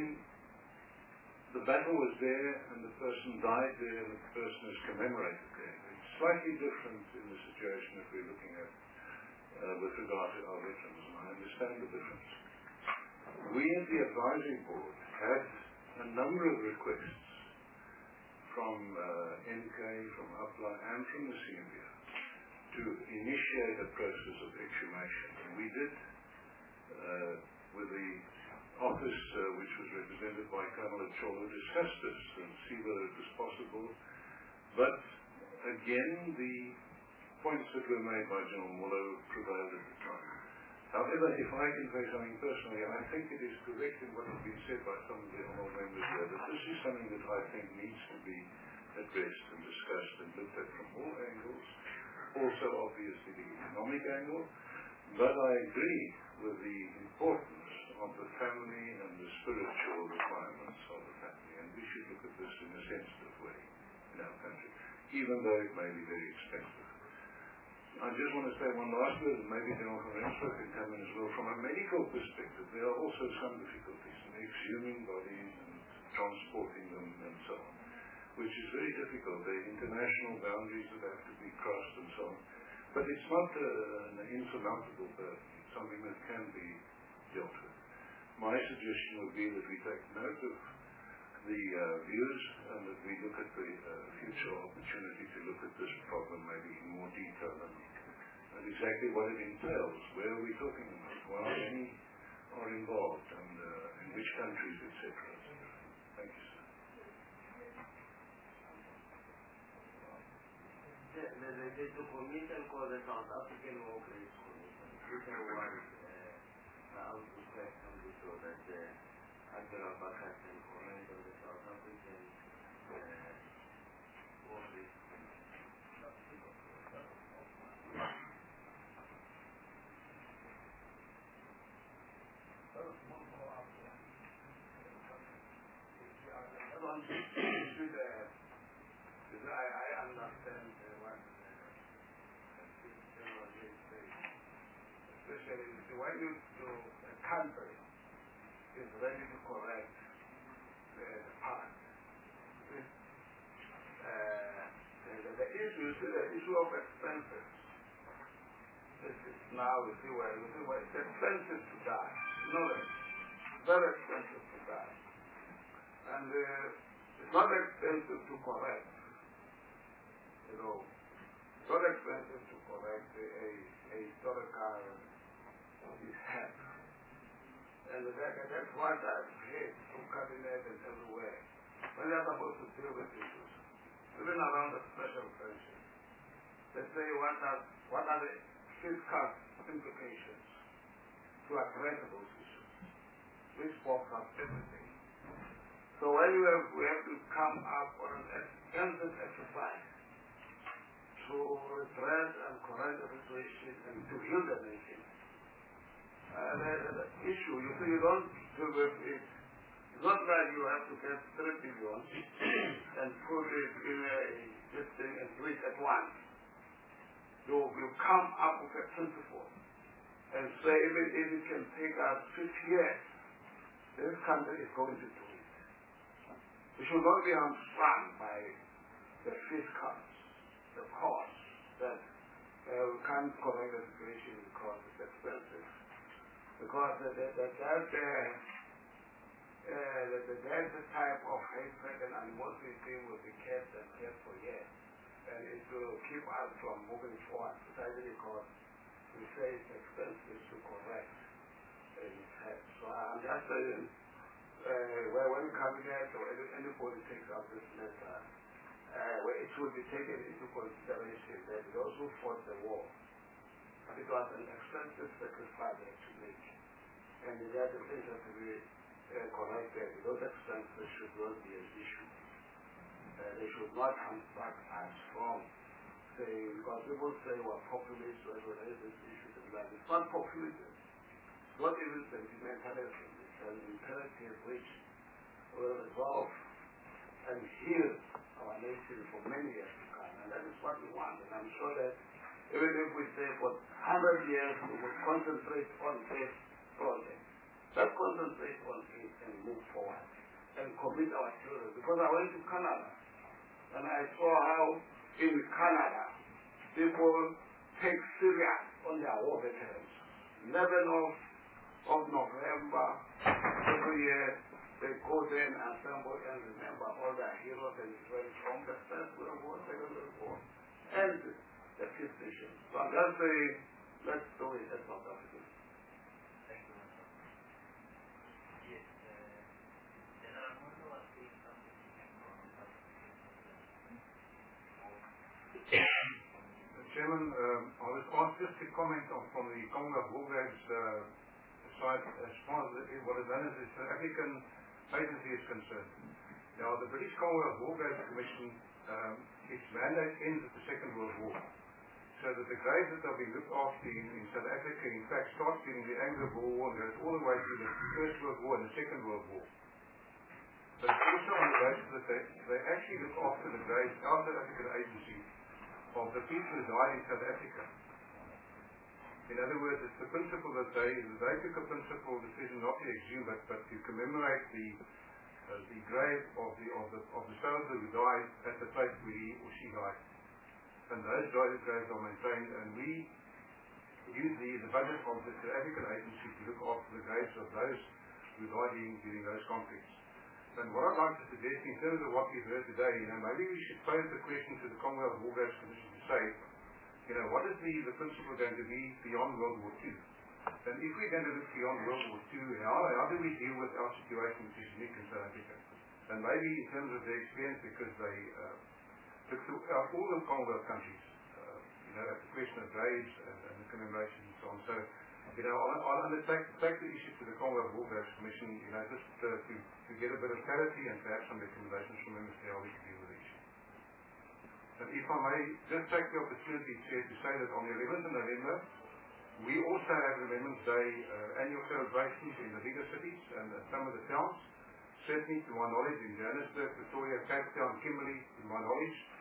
the battle was there and the person died there and the person is commemorated there. It's slightly different in the situation that we're looking at uh, with regard to our veterans, and I understand the difference. We at the advisory board had a number of requests from uh, N K, from A P L A and from the C M V O to initiate a process of exhumation. And we did uh, with the office uh, which was represented by Colonel Acholo, discuss this and see whether it was possible. But again, the points that were made by General Muller prevailed at the time. However, if I can say something personally, I think it is correct in what has been said by some of the honourable members here, that this is something that I think needs to be addressed and discussed and looked at from all angles, also obviously the economic angle, but I agree with the importance of the family and the spiritual requirements of the family, and we should look at this in a sensitive way in our country, even though it may be very expensive. I just want to say one last word, and maybe General van Rensburg can come in as well. From a medical perspective, there are also some difficulties in exhuming bodies and transporting them and so on, which is very difficult. There are international boundaries that have to be crossed and so on. But it's not uh, an insurmountable burden. It's something that can be dealt with. My suggestion would be that we take note of the uh, views and that we look at the uh, future opportunity to look at this problem maybe in more detail and, and exactly what it entails. Where are we talking about? How many are involved and uh, in which countries, et cetera. Thank you, sir. The, the, the, the commission called the South African War Graves Commission, which I was uh, out to question before that uh, Admiral Bakar can comment on the South African uh, War Graves Commission. First, one more up. I, I understand uh, what uh, this general is saying. Especially when you do a country is ready to correct the, the past. Uh, the, the issue is the issue of expenses. This is now you see where you see where it's expensive to die. You know that very expensive to die. And uh, it's not expensive to correct. You know, it's not expensive to correct a, a, a historical mishap. And that, that's what I've heard from cabinet and everywhere. When they're supposed to deal with issues, even around the special pension, they say what are, what are the fiscal implications to address those issues, which forms up everything. So when we have, we have to come up with an extensive exercise to redress and correct the situation and to heal the nation. Uh, the, the, the issue, you see, you don't deal with it. It's not like you have to get three billion and put it in a, this thing and do it at once. You will come up with a principle and say, even if it can take us fifty years, this country is going to do it. We should not be hamstrung by the fiscal, the cost that uh, we can't correct the situation because it's expensive. Because the, the, the, that, uh, uh, the, the, there's a type of hatred and animosity thing will be kept and kept for years. And it will keep us from moving forward, precisely because we say it's expensive to correct a mishap. So I'm just saying, uh, where when cabinet or any, anybody takes up this matter, uh, where it should be taken into consideration that those who fought the war, but it was an expensive sacrifice they had to make. And the other things have to be uh, corrected. Those expenses should not be an issue. Uh, they should not hamstring us from saying, because people say we're populist, when we raise this issue, like it's not populism. It's not even sentimentalism. It's an imperative which will resolve and heal our nation for many years to come. And that is what we want. And I'm sure that even if we say for one hundred years we will concentrate on this project, let's concentrate on it and move forward and commit our children. Because I went to Canada and I saw how in Canada people take serious on their war veterans. eleventh of, of November every year they go there and assemble and remember all their heroes and friends from the First World War, Second World War, and the fifth nation. So I'm just saying, let's do it as South Africa. Thank you, Mister Yes, uh, General Mondo was saying something Chairman, um, I was asked just to comment on from the Commonwealth War Graves uh, side as far as the, what is known as the South African agency is concerned. Now, the British Commonwealth War Graves Commission, um, its mandate ends at the Second World War. So that the graves that have been looked after in, in South Africa, in fact, starts during the Anglo-Boer War and goes all the way through the First World War and the Second World War. But it's also on the basis that they, they actually look after the graves, our South African agency, of the people who died in South Africa. In other words, it's the principle that they, they took a principle decision not to exhume, but, but to commemorate the uh, the grave of the of the of the soldier who died at the place where he or she died. And those graves are maintained, and we use the, the budget of the South African agency to look after the graves of those who died during, during those conflicts. And what I'd like to suggest in terms of what we've heard today, you know, maybe we should pose the question to the Commonwealth War Graves Commission to say, you know, what is the, the principle going to be beyond World War Two? And if we're going to look beyond World War Two, how, how do we deal with our situation which is unique in South Africa? And maybe in terms of their experience, because they uh, look throughout all the Commonwealth countries, uh, you know, at the question of graves and, and the commemoration and so on. So, you know, I'll, I'll undertake take the issue to the Commonwealth War Graves Commission, you know, just uh, to, to get a bit of clarity and perhaps some recommendations from them as to how we can deal with the issue. And if I may just take the opportunity to, to say that on the eleventh of November, we also have Remembrance Day uh, annual celebrations in the bigger cities and uh, some of the towns. Certainly, to my knowledge, in Johannesburg, Pretoria, Cape Town, Kimberley, to my knowledge,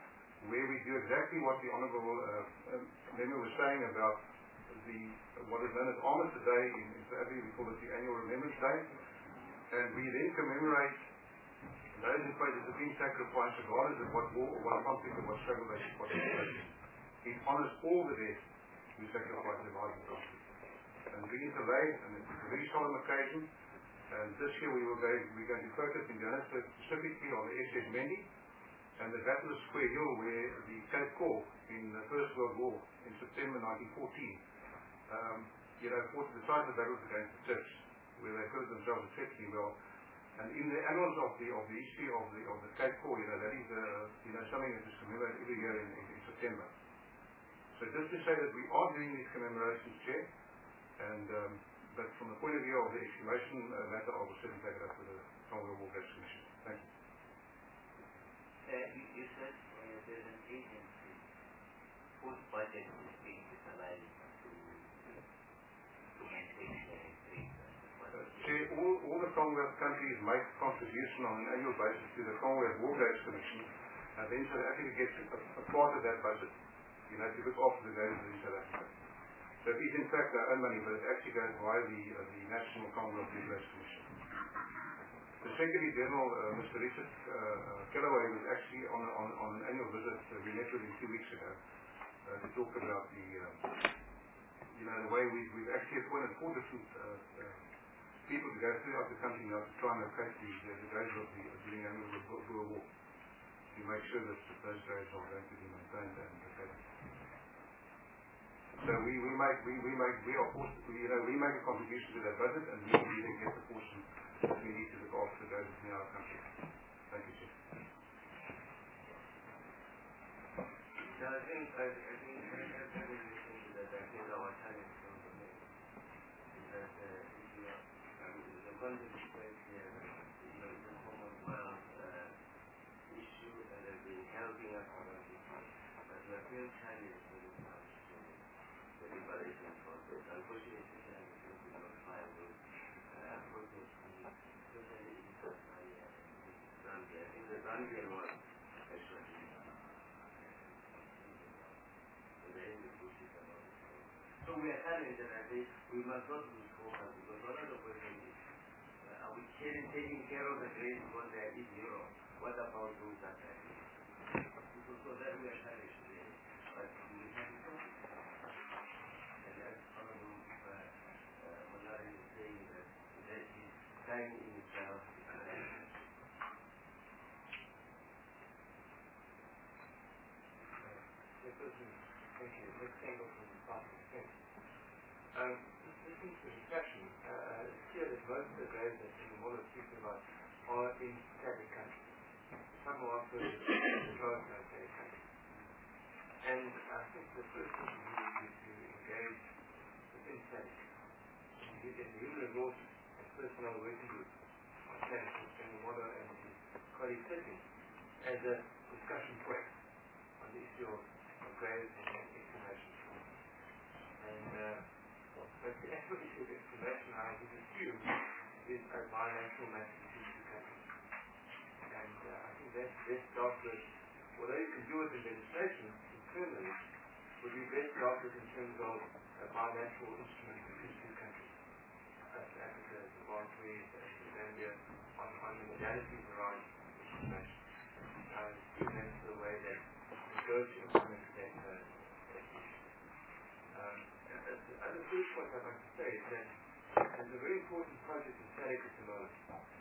where we do exactly what the Honourable uh, um, member was saying about the what is known as Armistice Day in, in South Africa. We call it the Annual Remembrance Day, and we then commemorate those who paid the supreme sacrifice, regardless of what war or what conflict or what struggle they participated in. It honours all the dead who sacrificed their lives in conflict. And we intervey, and it's a very solemn occasion. And this year we will go, we're going to focus in Johannesburg specifically on the S S Mendi and the Battle of Square Hill, where the Cape Corps in the First World War in September nineteen fourteen, um, you know, fought the decisive battles against the Turks, where they proved themselves exceptionally well. And in the annals of the of the history of the of the Cape Corps, you know, that is uh, you know something that is commemorated every year in, in, in September. So just to say that we are doing these commemorations, Chair, and um, but from the point of view of the excavation uh, matter, I will certainly take it up with the Commonwealth War Graves Commission. Thank you. Uh, you, you said uh, there's an agency whose budget is being utilized to, to maintain the trade. Uh, Chair, all, all the Commonwealth countries make contribution on an annual basis to the Commonwealth War Graves Commission, and then South Africa gets a, a part of that budget, you know, to look after the graves in South Africa. So it is in fact our own money, but it actually goes via the, uh, the National Commonwealth War Graves Commission. The Secretary General, uh, Mister Richard uh, uh, Kellaway, was actually on, on, on an annual visit. Uh, we met with him two weeks ago uh, to talk about the, um, you know, the way we've, we've actually appointed four different uh, uh, people to go throughout the country now to try and locate the, the, the graves of the of the annual Boer War, to make sure that those graves are going to be maintained and located. So we, we make we, we make we are forced we, you know we make a contribution to that budget, and we we then get the portion that we need to look after those in our country. Thank you, Chief. So I think I, I think every listening to that, I think our challenge from the main is that uh, if you are, I mean, the context is quite clear. You know, it's a Commonwealth uh, issue, and they've been helping us around this one, but we are still challenged when it comes to the liberation process. Unfortunately, I think we don't find those uh, processes, especially in Tanzania and Zambia. I think the Zambian one actually. So we are challenged, and I think we must not lose focus, because one of the questions is, uh, are we taking care of the graves because they are in Europe? What about those that are in so, so that we are challenged today, but we have to talk. And as Honorable Malari is saying, that that is time in itself. Thank you. Let's take over from the Department of Defense. Um, listening to the discussion, uh, it's clear that most of the graves that the model is speaking about are in static countries. Some are also in close to static countries. And I think the first thing we need is to engage within static. In the human resources and personnel working group on static, General Model and his colleague sitting as a discussion point on the issue of graves and information. And uh, but the actual issue of information, I would assume, is a bilateral matter between two countries. And uh, I think that's best dealt with, although you can do it in legislation internally, would be best dealt with in terms of a bilateral instrument between two countries. South Africa, Zimbabwe, Zambia, on, on the modalities around information. I assume that's the way that we go to implement that, uh, that issue. Um, and the other first point I'd like to say is that there's a very important project in SADC at the moment.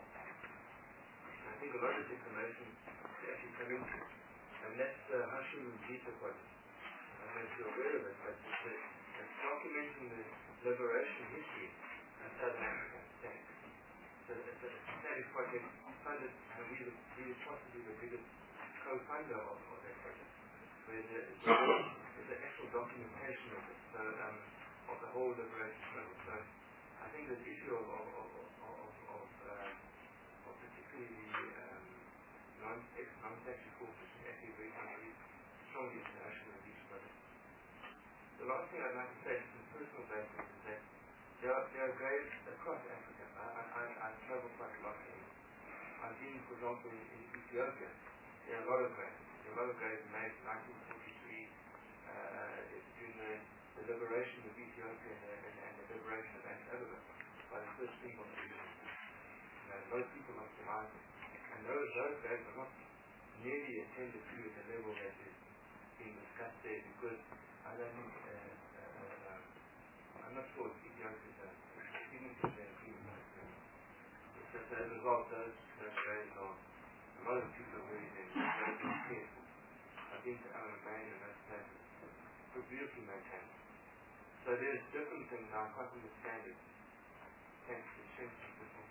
And I think a lot of this information is actually coming to, and that's the Hashim Mjita project. I don't know if you're aware of it, but it's, a, it's documenting the liberation history of Southern Africa, SADC. So it's a SADC project funded, and we are possibly the biggest co-funder of, of that project, where the, there's the actual documentation of it, so, um, of the whole liberation struggle. So I think the issue of, of, of, of, of, uh, of particularly um, non, non-statutory forces is actually very, very strongly international in these projects. The last thing I'd like to say, from a personal basis, is that there are, there are graves across Africa. I, I, I travel quite a lot. In, I've been, for example, in, in Ethiopia. There are a lot of graves. Jomolo Grave made in nineteen forty-three uh, during the, the liberation of Ethiopia and, and, and the liberation of Addis Ababa by the first people to do it. Most people not survived. And those, those graves are not nearly attended to at the level that is being discussed there, because I don't think, uh, uh, I'm not sure if Ethiopia is a significant achievement. So as a result, those, those graves are, a lot of people are very, very, very, very careful. I've been to Alan Bain and those places were beautifully maintained. So there's different things I can't understand it. Thanks to change the book.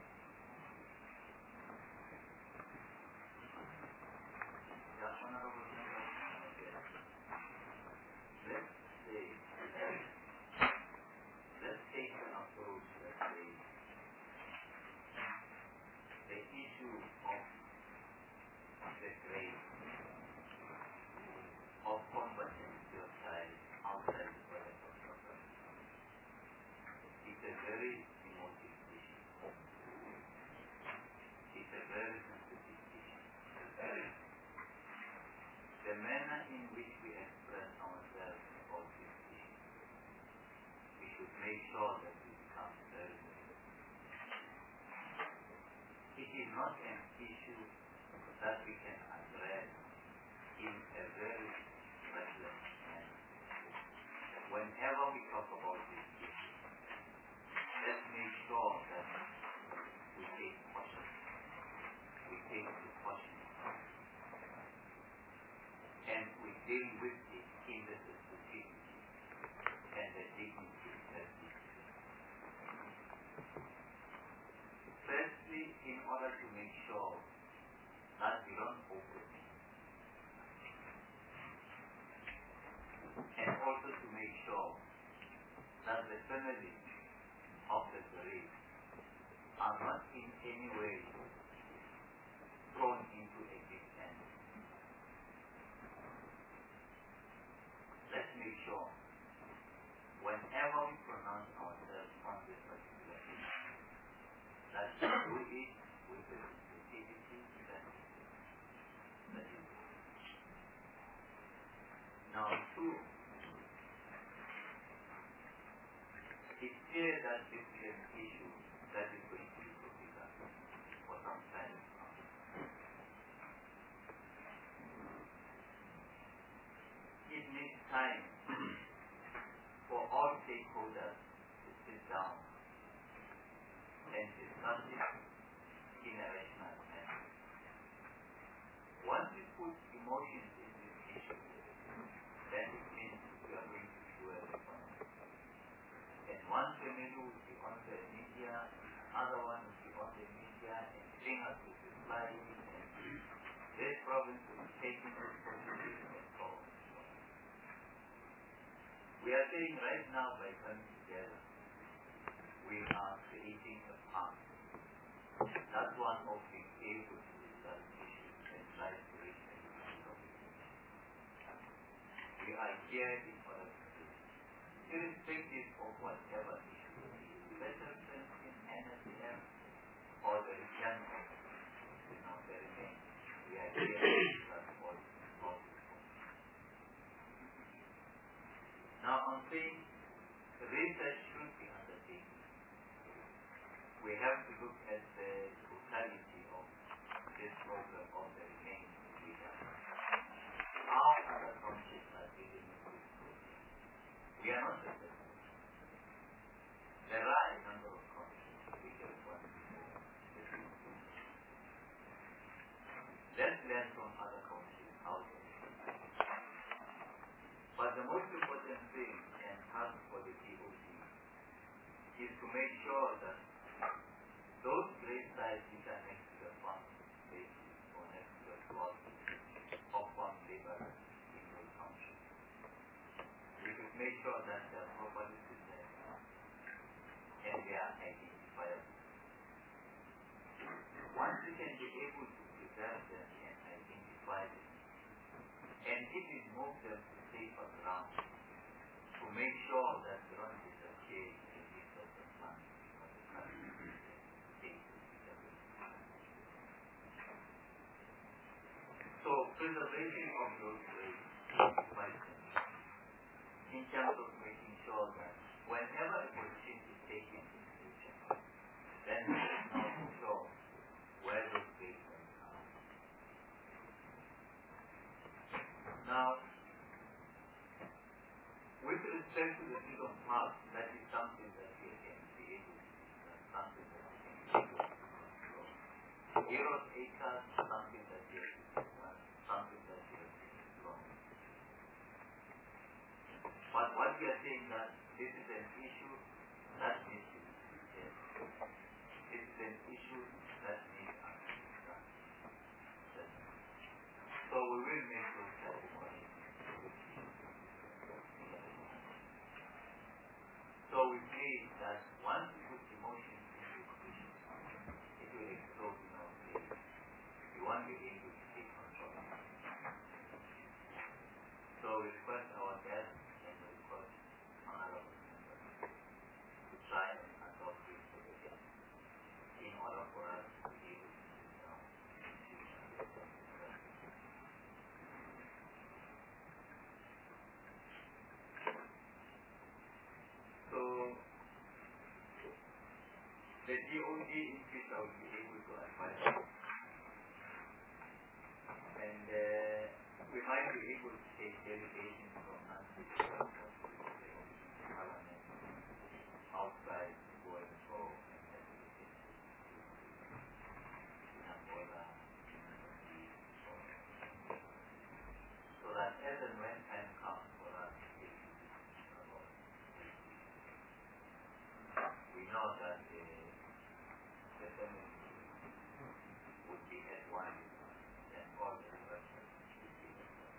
Let's say, let's take an approach that says the issue of the grave, of combating suicide outside the presence of suffering, it's a very emotive issue. It's a very sensitive issue. The manner in which we express ourselves about this issue, we should make sure that we become very sensitive. It is not an issue that we can address in a very reckless manner. Whenever we talk about this issue, let's make sure that we take caution. We take precautions. And we deal with it in the sensitivity and the dignity that it is. Firstly, in order to make sure that we don't open it, and also to make sure that the family of the bereaved are not in any way thrown into a deep end. Let's make sure, whenever we pronounce ourselves on this particular issue, that we do it with the sensitivity that that is. Now, two, it's clear that this is an issue that is going to be critical for some time. It needs time for all stakeholders to sit down and discuss it in a rational manner. Once we put emotions in this issue, then it means we are going to do a response. And one family will be on the media, another one will be on the media, and singers will be flying, and this province will be taking responsibility and so on. We are saying right now, by coming together, we are creating a path. That's one of being able to resolve issues and life creation. We are here in order to do it, irrespective of whatever issue, whether it's in N S C M or the return of you know, the remains. We are here to discuss all this. Now, on saying research should be undertaken, we have to look at the totality of this problem of the remains we have. How other countries are dealing with this problem? We are not the best. There are a number of countries which have gone before. Let's learn from other countries how they do. But the most important thing and task for the D O C is to make sure that those grave sites which are next to the farm spaces or next to the plots of farm laborers in those townships, we should make sure that they are properly preserved and they are identifiable. Once we can be able to preserve them and identify them, and if we move them to safer ground, to make sure that they don't disappear in the midst of the sun or the country safe. So, preservation of those ways is quite essential in terms of making sure that whenever a position is taken in the future, then we should know for sure where those basements are. Now, with respect to the freedom path, that is something that we can be able to do. That's something that we can be able to control. Heroes acres, something that we have to do, something that we have to explore. But what we are saying that this is an issue that needs to be discussed. This is an issue that needs us to discuss. So we will make those categories. So we believe that once we put emotions into equation, it will explode in our favor. We want to be able to take control. So we request our guests and we request another members to try and adopt this solution in order for us to be able to sit down in future. So the D O D in future will be able to advise us. And uh, we might be able to take delegations from non-state parliament outside to go and go and facilitate in Angola, so that as and when time comes for us to take decisions about it, we know that the, the family would be at one and all the investors would be at one.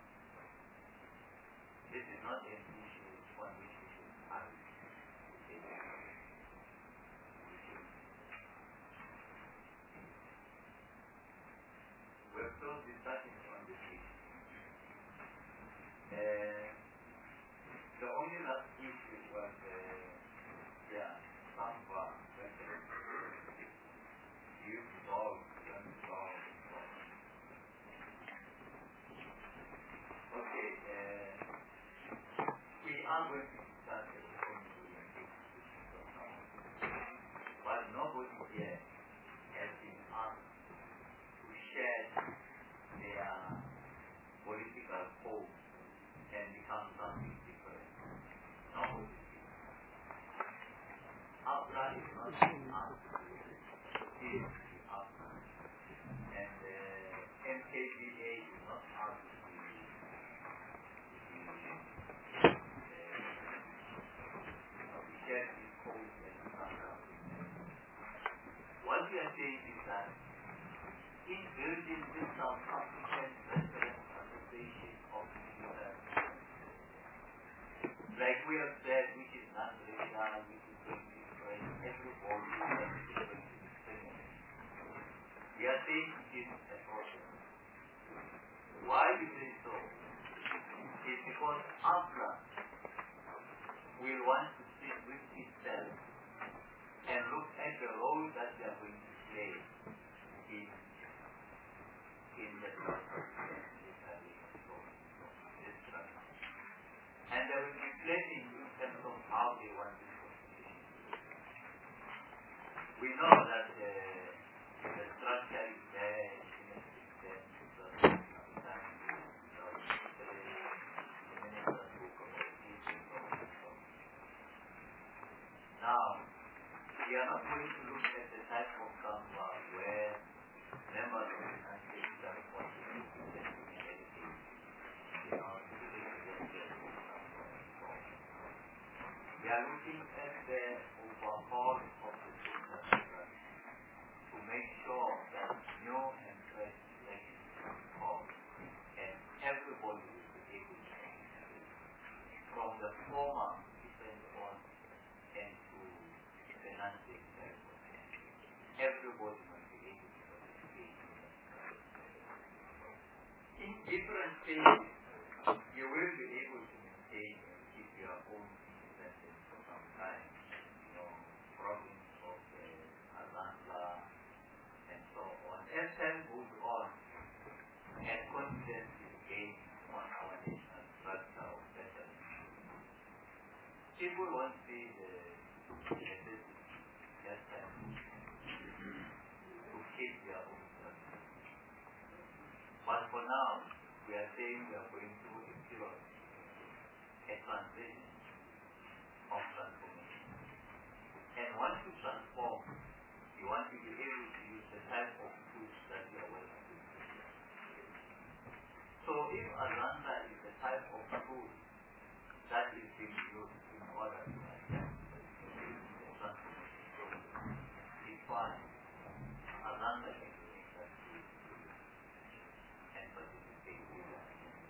This is not an issue on which we should argue. We should. We're still discussing on this issue. Uh, the only last issue was uh, yeah, some of our veterans use dogs, young dogs. Okay, uh, we are going to discuss the responsibility of someone, but nobody here has been asked to share their political hope and become something different. Nobody. Afra is not being asked to do it. He is being asked to do it. And uh, M K B A is not asked to be to share his hope and become something. What we are saying is that in building this South African Veterans Association of Military, like we have said, which is not racial, which is going to different, everybody is going to be same. We are saying it is a process. Why we say so? It's because AFRA will want to sit with itself and look at the role that they are going to play in in the process. And they will be planning in terms of how they want this constitution to look. We know that uh, the structure is there, the system, the now, we are not going to look at the type of Samwa where members of the country are responsible for setting and editing, you know, we are looking at the overhaul of the system to make sure that new and fresh elections come forward and everybody will be able to participate. From the former depend on and to the non-state sector. Everybody must be able to participate in that. In different stages, you will be able to maintain and keep your own independence for some time. You know, province of uh, Azantla and so on. As time goes on and continue people won't see the necessity just time to keep their own structure. But for now, we are saying we are going through a period, a transition of transformation. And once you transform, you want to be able to use the type of tools that you are working with. So if Azanda is the type of tool that is being used in order to adapt the transformation process, it's fine. Azanda can use that tool and participate in that.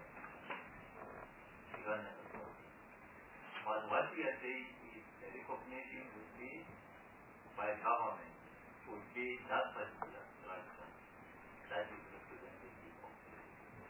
You don't have a problem. But what we are saying is the recognition would be by government would be that particular structure that is representative of the people.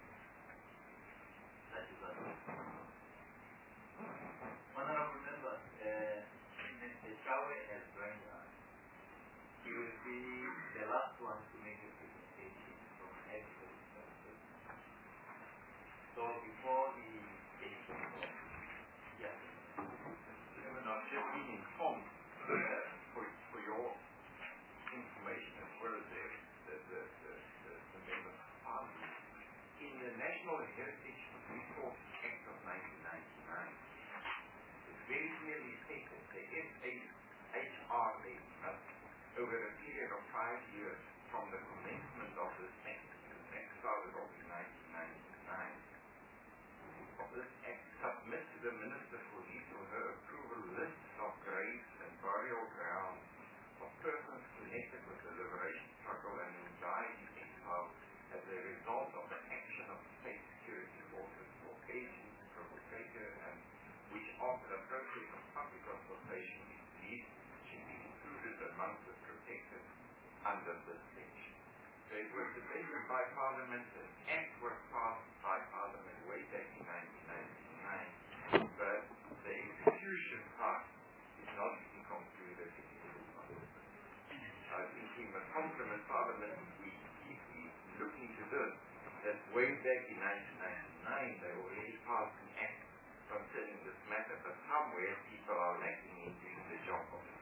That is what we are. Honorable members, uh, Mister Chawe has joined us. He will be the last one to make a presentation from expert perspective. So before he takes the floor, yes. Chairman, I've just been informed uh, for, for your information as well as the, the, the, the, the, the members of Parliament. In the National Heritage Resource Act of nineteen ninety-nine, it very clearly stated the F H R A must, over a period of five years from the commencement of this act, this act started off in nineteen ninety-nine, of this act, submit to the Minister for his or her approval lists of graves and burial grounds of persons connected with the liberation struggle and who died in exile as a result of the action of state security forces or agents, provocator, and which after the process of public consultation is believed should be included among the protected under this section. So it was debated by Parliament, an act was passed by Parliament way back in nineteen ninety-nine, but the execution part is not even concluded in this Parliament. I think we must compliment Parliament if we, if we look into this, that way back in nineteen ninety-nine they already passed an act concerning this matter, but somewhere people are lacking in doing the job of it.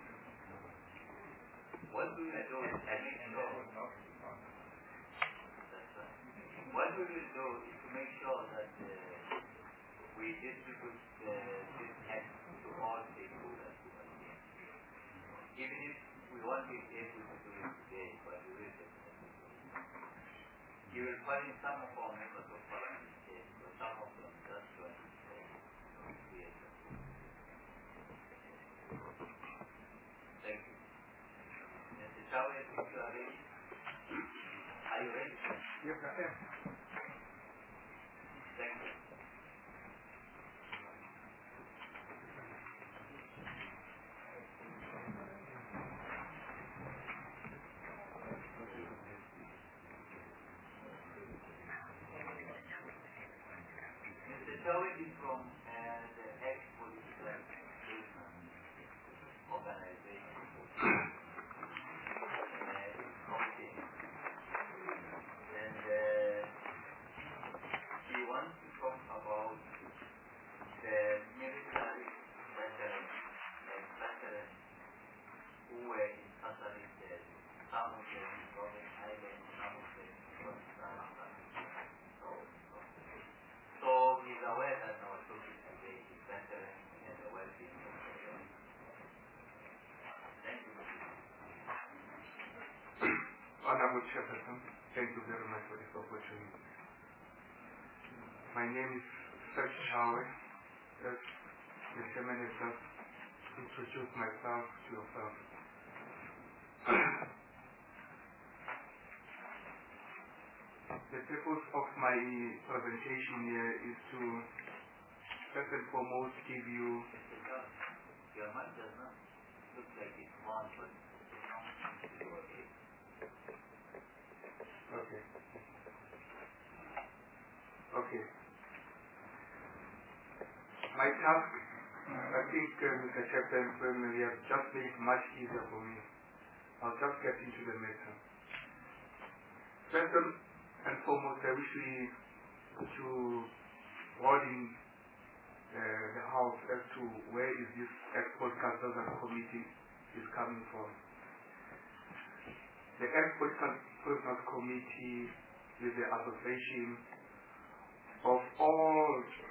What we will do is make sure. What we will do is to make sure that uh, we distribute uh, this act to all stakeholders who are here. Even if we won't be able to do it today, but we will definitely do it. You will find some of our members of Parliament here, so some of them just joined us here. Thank you. Mister Chawe, if you are ready. Are you ready? Yes, I am. Thank you. Mister Chawe is from uh, the ex-political organization. And uh, he wants to talk about the military veterans and veterans who were incarcerated, some of them in Robben Island, some of them in Pakistan, some of them in South. So he's aware that our topic today is veterans and the well-being of veterans. Thank you. Honorable Chairperson, thank you very much for this opportunity. My name is Serge Chawe. As the Chairman has just introduced myself to yourself. The purpose of my presentation here is to first and foremost give you Your mind does not look like it's on, but it sounds to your head. Okay. Okay. My task, I think, uh, Mister Chairperson, we have just made it much easier for me. I'll just get into the matter. First and foremost, I wish we to broaden uh, the House as to where is this ex-political prisoners committee is coming from. The ex-political prisoners committee is the association of all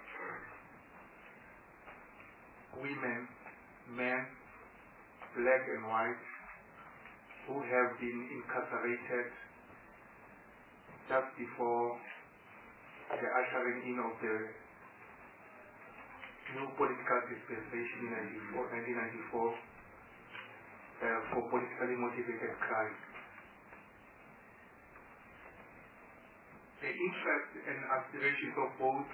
women, men, black and white, who have been incarcerated just before the ushering in of the new political dispensation in nineteen ninety-four uh, for politically motivated crime. The interest and aspirations of both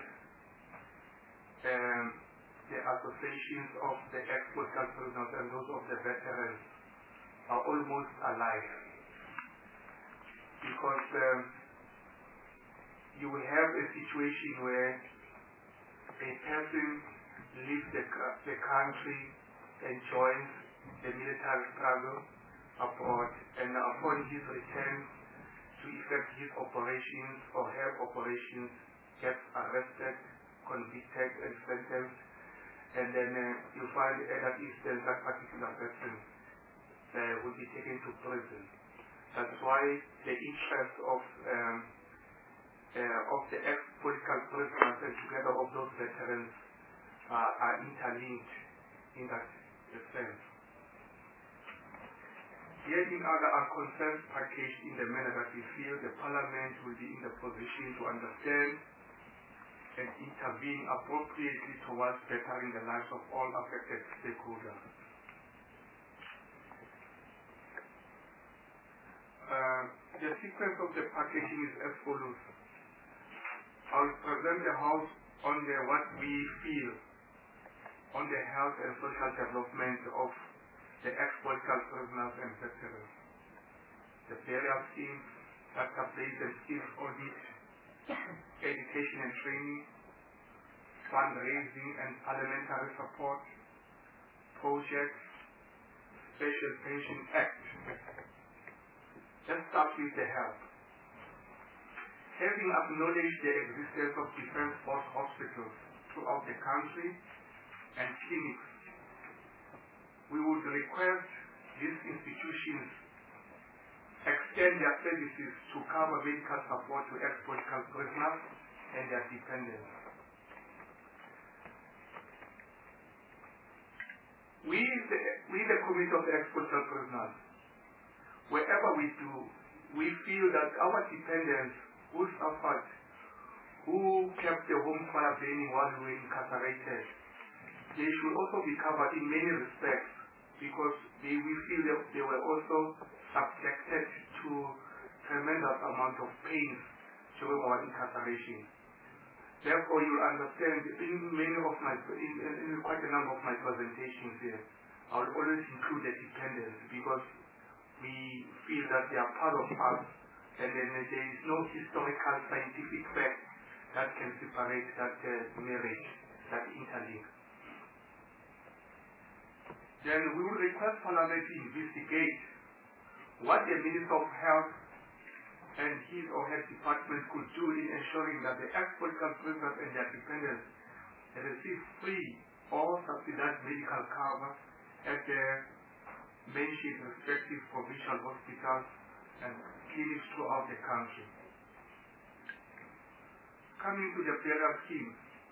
um, the associations of the ex-political prisoners and those of the veterans are almost alike, because um, you will have a situation where a person leaves the, the country and joins the military struggle abroad, and upon his return to effect his operations or have operations, gets arrested, convicted and sentenced, and then uh, you find at that instance that particular person uh, will be taken to prison. That's why the interest of um, uh, of the ex-political prisoners and together of those veterans uh, are interlinked in that sense. Yet in other are concerns packaged in the manner that we feel the Parliament will be in the position to understand and intervene appropriately towards bettering the lives of all affected stakeholders. Uh, the sequence of the packaging is as follows. I will present the House on the what we feel on the health and social development of the ex-political prisoners and veterans, the burial schemes, database and skills audit, education and training, fundraising and parliamentary support, projects, Special Pension Act. Let's start with the health. Having acknowledged the existence of Defence Force hospitals throughout the country and clinics, we would request these institutions extend their services to cover medical support to ex-political prisoners and their dependents. We, the, we the Committee of the Ex-Political Prisoners, wherever we do, we feel that our dependents who suffered, who kept the home fire burning while we were incarcerated, they should also be covered in many respects, because they, we feel that they were also subjected to tremendous amount of pain during our incarceration. Therefore, you understand in many of my, in, in quite a number of my presentations here, I will always include the dependents, because we feel that they are part of us, and then there is no historical scientific fact that can separate that uh, marriage, that interlink. Then we will request Parliament to investigate what the Minister of Health and his or her department could do in ensuring that the ex-political prisoners and their dependents receive free or subsidized medical cover at their mentioned respective provincial hospitals and clinics throughout the country. Coming to the burial scheme,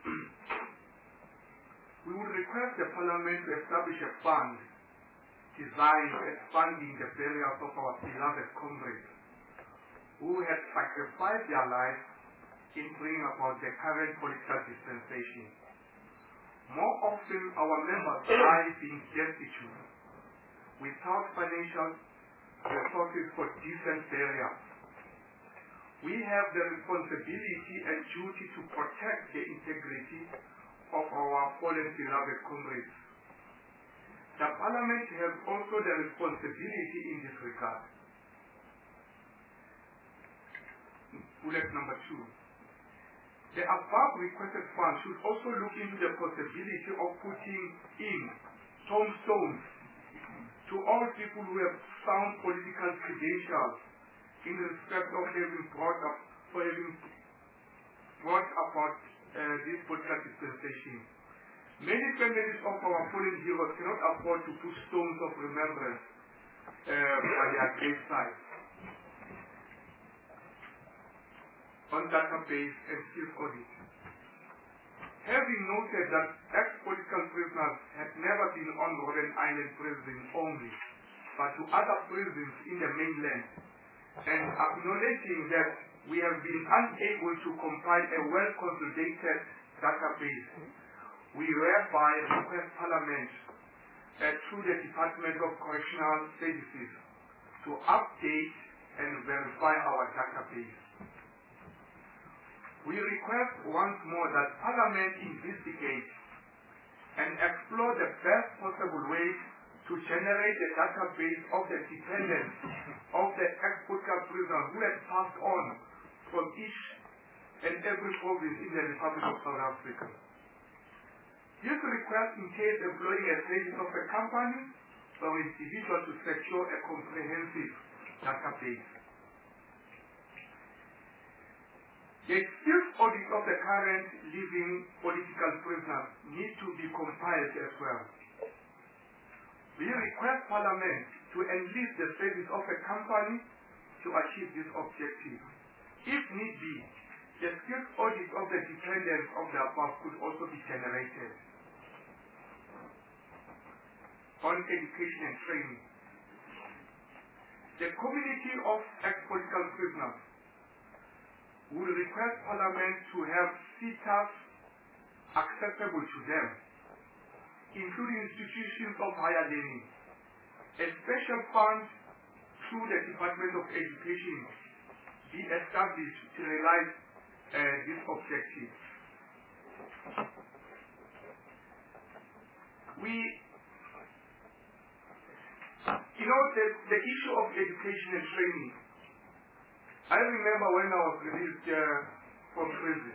we would request the Parliament to establish a fund designed at funding the burials of our beloved comrades who had sacrificed their lives in bringing about the current political dispensation. More often, our members die being destitute, without financial resources for decent burial. We have the responsibility and duty to protect the integrity of our fallen beloved comrades. The Parliament has also the responsibility in this regard. Bullet number two. The above requested fund should also look into the possibility of putting in tombstones to all people who have sound political credentials in respect of having brought up, for having brought about uh, this political dispensation. Many families of our fallen heroes cannot afford to put stones of remembrance uh, by their gravesites on database and field audit. Having noted that ex-political prisoners had never been on Robben Island prison only, but to other prisons in the mainland, and acknowledging that we have been unable to compile a well-consolidated database, we hereby request Parliament uh, through the Department of Correctional Services to update and verify our database. We request once more that Parliament investigate and explore the best possible way to generate a database of the dependents of the ex-political prisoners who had passed on from each and every province in the Republic of South Africa. This request entails employing a service of a company or individual to secure a comprehensive database. The skills audit of the current living political prisoners need to be compiled as well. We request Parliament to enlist the service of a company to achieve this objective. If need be, the skills audit of the dependents of the above could also be generated. On education and training, the community of ex-political prisoners would request Parliament to have seaters accessible to them, including institutions of higher learning. A special fund through the Department of Education be established to realize uh, this objective. We, you know, the, the issue of education and training. I remember when I was released uh, from prison,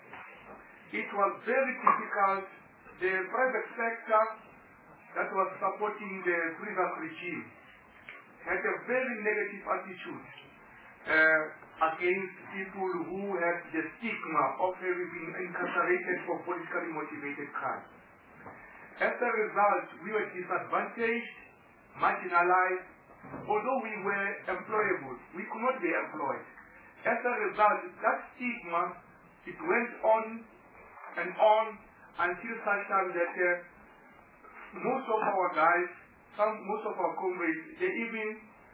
it was very difficult. The private sector that was supporting the previous regime had a very negative attitude uh, against people who had the stigma of having been incarcerated for politically motivated crimes. As a result, we were disadvantaged, marginalized. Although we were employable, we could not be employed. As a result, that stigma, it went on and on until such time that uh, most of our guys, some, most of our comrades, they even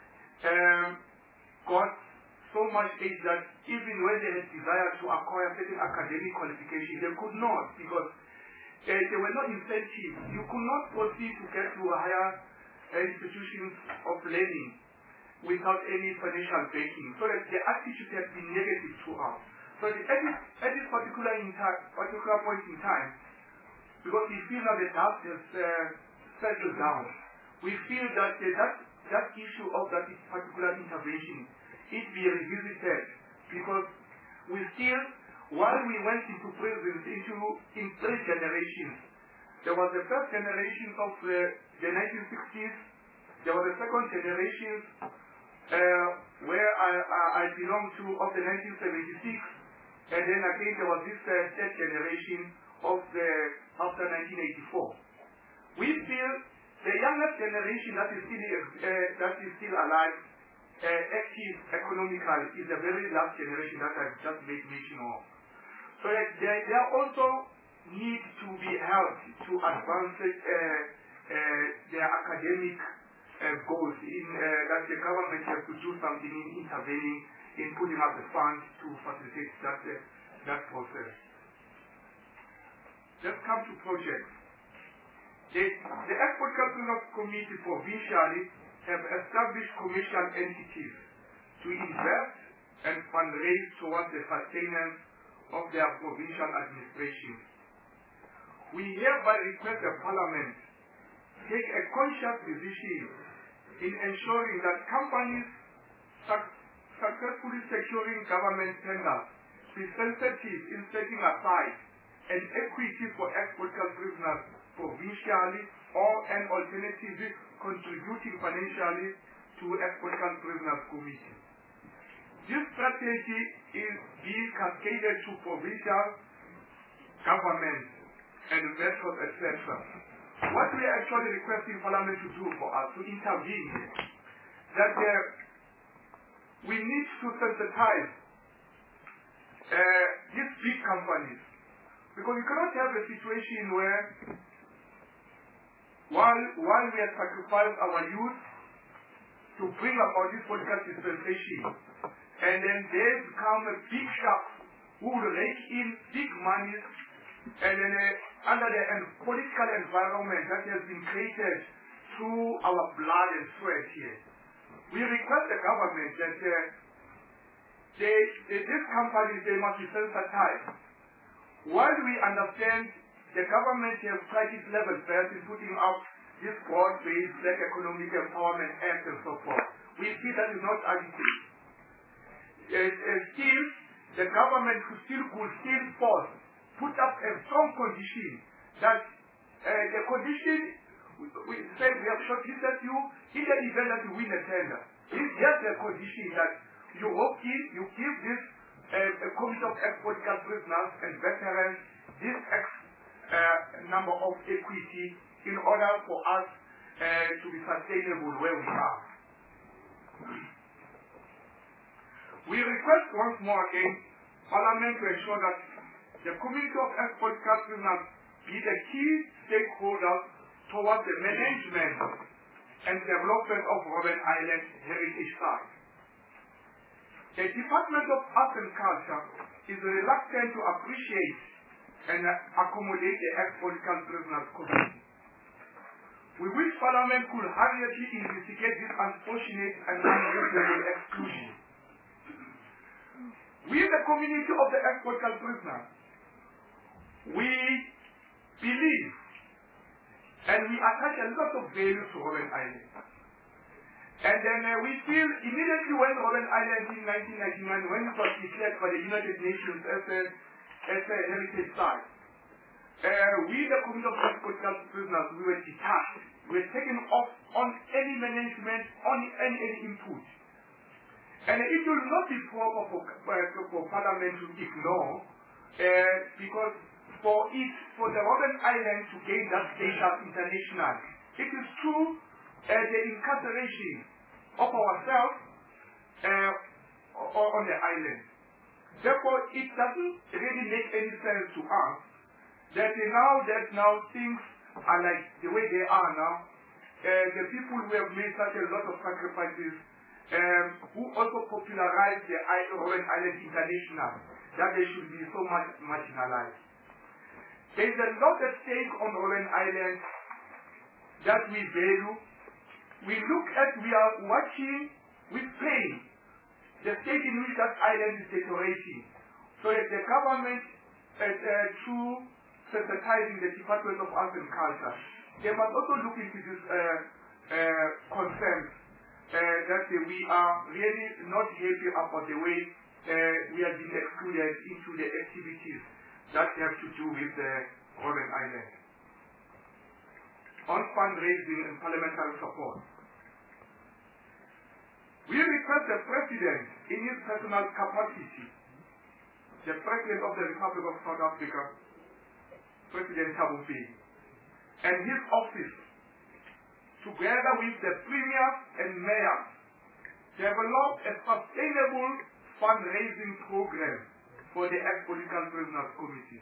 um, got so much age that even when they had desire to acquire certain academic qualifications, they could not, because uh, there were no incentives. You could not proceed to get to a higher institutions of learning without any financial backing, so that the attitude has been negative throughout. So the, at, this, at this particular, in particular point in time, because we feel that the dust has uh, settled down, we feel that uh, that, that issue of that particular intervention it be revisited, because we still, while we went into prisons into in three generations, there was the first generation of the, the nineteen sixties, there was the second generation uh, where I, I, I belong to of the nineteen seventy-six, and then again there was this uh, third generation of the after nineteen eighty-four. We feel the youngest generation that is still, uh, that is still alive, uh, active economically, is the very last generation that I've just made mention of. So that they, they are also need to be helped to advance uh, uh, their academic uh, goals in uh, that the government has to do something in intervening in putting up the funds to facilitate that, uh, that process. Let's come to projects. The, the Export Capital Committee provincially have established commercial entities to invest and fundraise towards the sustenance of their provincial administration. We hereby request the Parliament take a conscious decision in ensuring that companies su- successfully securing government tenders be sensitive in setting aside an equity for ex-political prisoners provincially or an alternative contributing financially to ex-political prisoners committee. This strategy is being cascaded to provincial governments and methods, et cetera. What we are actually requesting Parliament to do for us, to intervene here, that uh, we need to sensitize uh, these big companies, because we cannot have a situation where while, while we have sacrificed our youth to bring about this political dispensation, and then they become a big sharks who will rake in big money, and then uh, under the uh, political environment that has been created through our blood and sweat here. We request the government that uh, they, they, these companies, they must be sensitized. While we understand the government has tried its level best in putting up this broad-based Black Economic Empowerment Act and so forth, we see that is not adequate. Uh, uh, still, the government could still, could still force, put up a strong condition that uh, the condition, we, we said we have shortlisted you in the event that you win a tender. Here's the condition that you hope in, you give this uh, a committee of ex-political prisoners and veterans this X uh, number of equity in order for us uh, to be sustainable where we are. We request once more again Parliament to ensure that the community of ex-political prisoners be the key stakeholders towards the management and development of Robben Island heritage site. The Department of Arts and Culture is reluctant to appreciate and accommodate the ex-political prisoners community. We wish Parliament could hurriedly investigate this unfortunate and unreasonable exclusion. We, the community of the ex-political prisoners, we believe and we attach a lot of value to Robben Island. And then uh, we feel immediately when Robben Island in nineteen ninety-nine, when it was declared by the United Nations as a, as a heritage site, uh, we, the community of ex-political prisoners, we were detached. We were taken off on any management, on any, any input. And it will not be proper for, uh, for Parliament to ignore, uh, because for it, for the Robben Island to gain that status international, it is through uh, the incarceration of ourselves uh, on the island. Therefore, it doesn't really make any sense to us that uh, now that now things are like the way they are now, uh, the people who have made such a lot of sacrifices, um, who also popularized the Robben Island International, that they should be so much marginalized. There is a lot at stake on Robben Island that we value. We look at, we are watching with pain the state in which that island is deteriorating. So that the government, uh, uh, through sensitizing the Department of Arts and Culture, they must also look into this uh, uh, concerns uh, that uh, we are really not happy about the way uh, we have been excluded into the activities that have to do with the Robben Island. On fundraising and parliamentary support, we request the President, in his personal capacity, the President of the Republic of South Africa, President Thabo Mbeki, and his office, together with the Premier and Mayor, develop a sustainable fundraising program for the ex-political prisoners committee.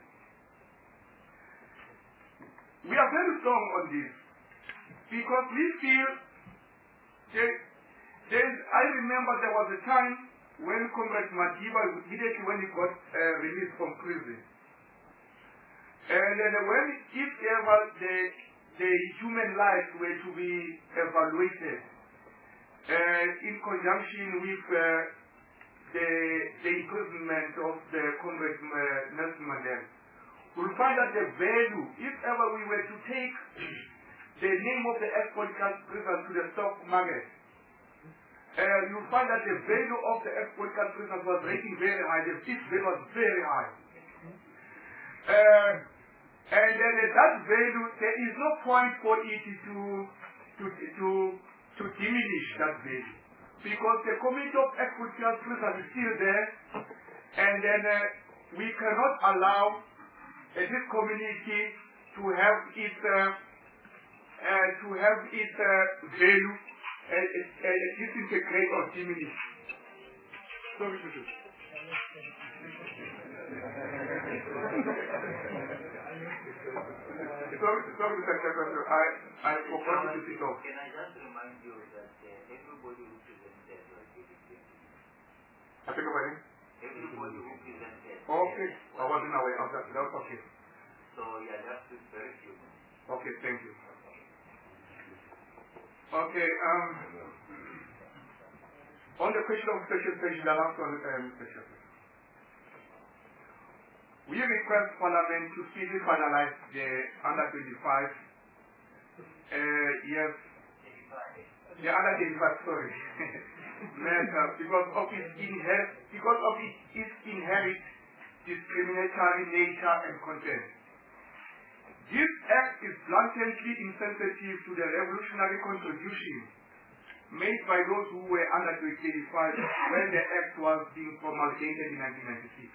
We are very strong on this because we feel that there is, I remember there was a time when Comrade Madiba, immediately when he got uh, released from prison, and then when if ever the, the human lives were to be evaluated uh, in conjunction with uh, the, the imprisonment of the Comrade uh, Nelson Mandela, we'll find that the value, if ever we were to take the name of the ex-political prisoners to the stock market, uh, you'll find that the value of the ex-political prisoners was rating very high, the fixed value was very high. Uh, and then uh, that value, there is no point for it to, to, to, to diminish that value. Because the community of ex-political prisoners is still there, and then uh, we cannot allow uh, this community to have its uh, uh, to have its uh, value uh, uh, disintegrate or diminish. Sorry, Susu. Sorry, sorry, Mister Chairperson, I, I forgot to speak off. Can I just remind you that uh, everybody who presented was given I beg your pardon? Everybody who presented. Okay, I wasn't aware of that. That's okay. So you are left with very few minutes. Okay, thank you. Okay, um, on the question of special session, the last one, um, special session. We request Parliament to speedily finalize the under twenty-five, uh, yes, the under twenty-five, sorry, matter because of its inherent, because of its inherent discriminatory nature and content. This act is blatantly insensitive to the revolutionary contribution made by those who were under twenty-five when the act was being promulgated in nineteen ninety-six.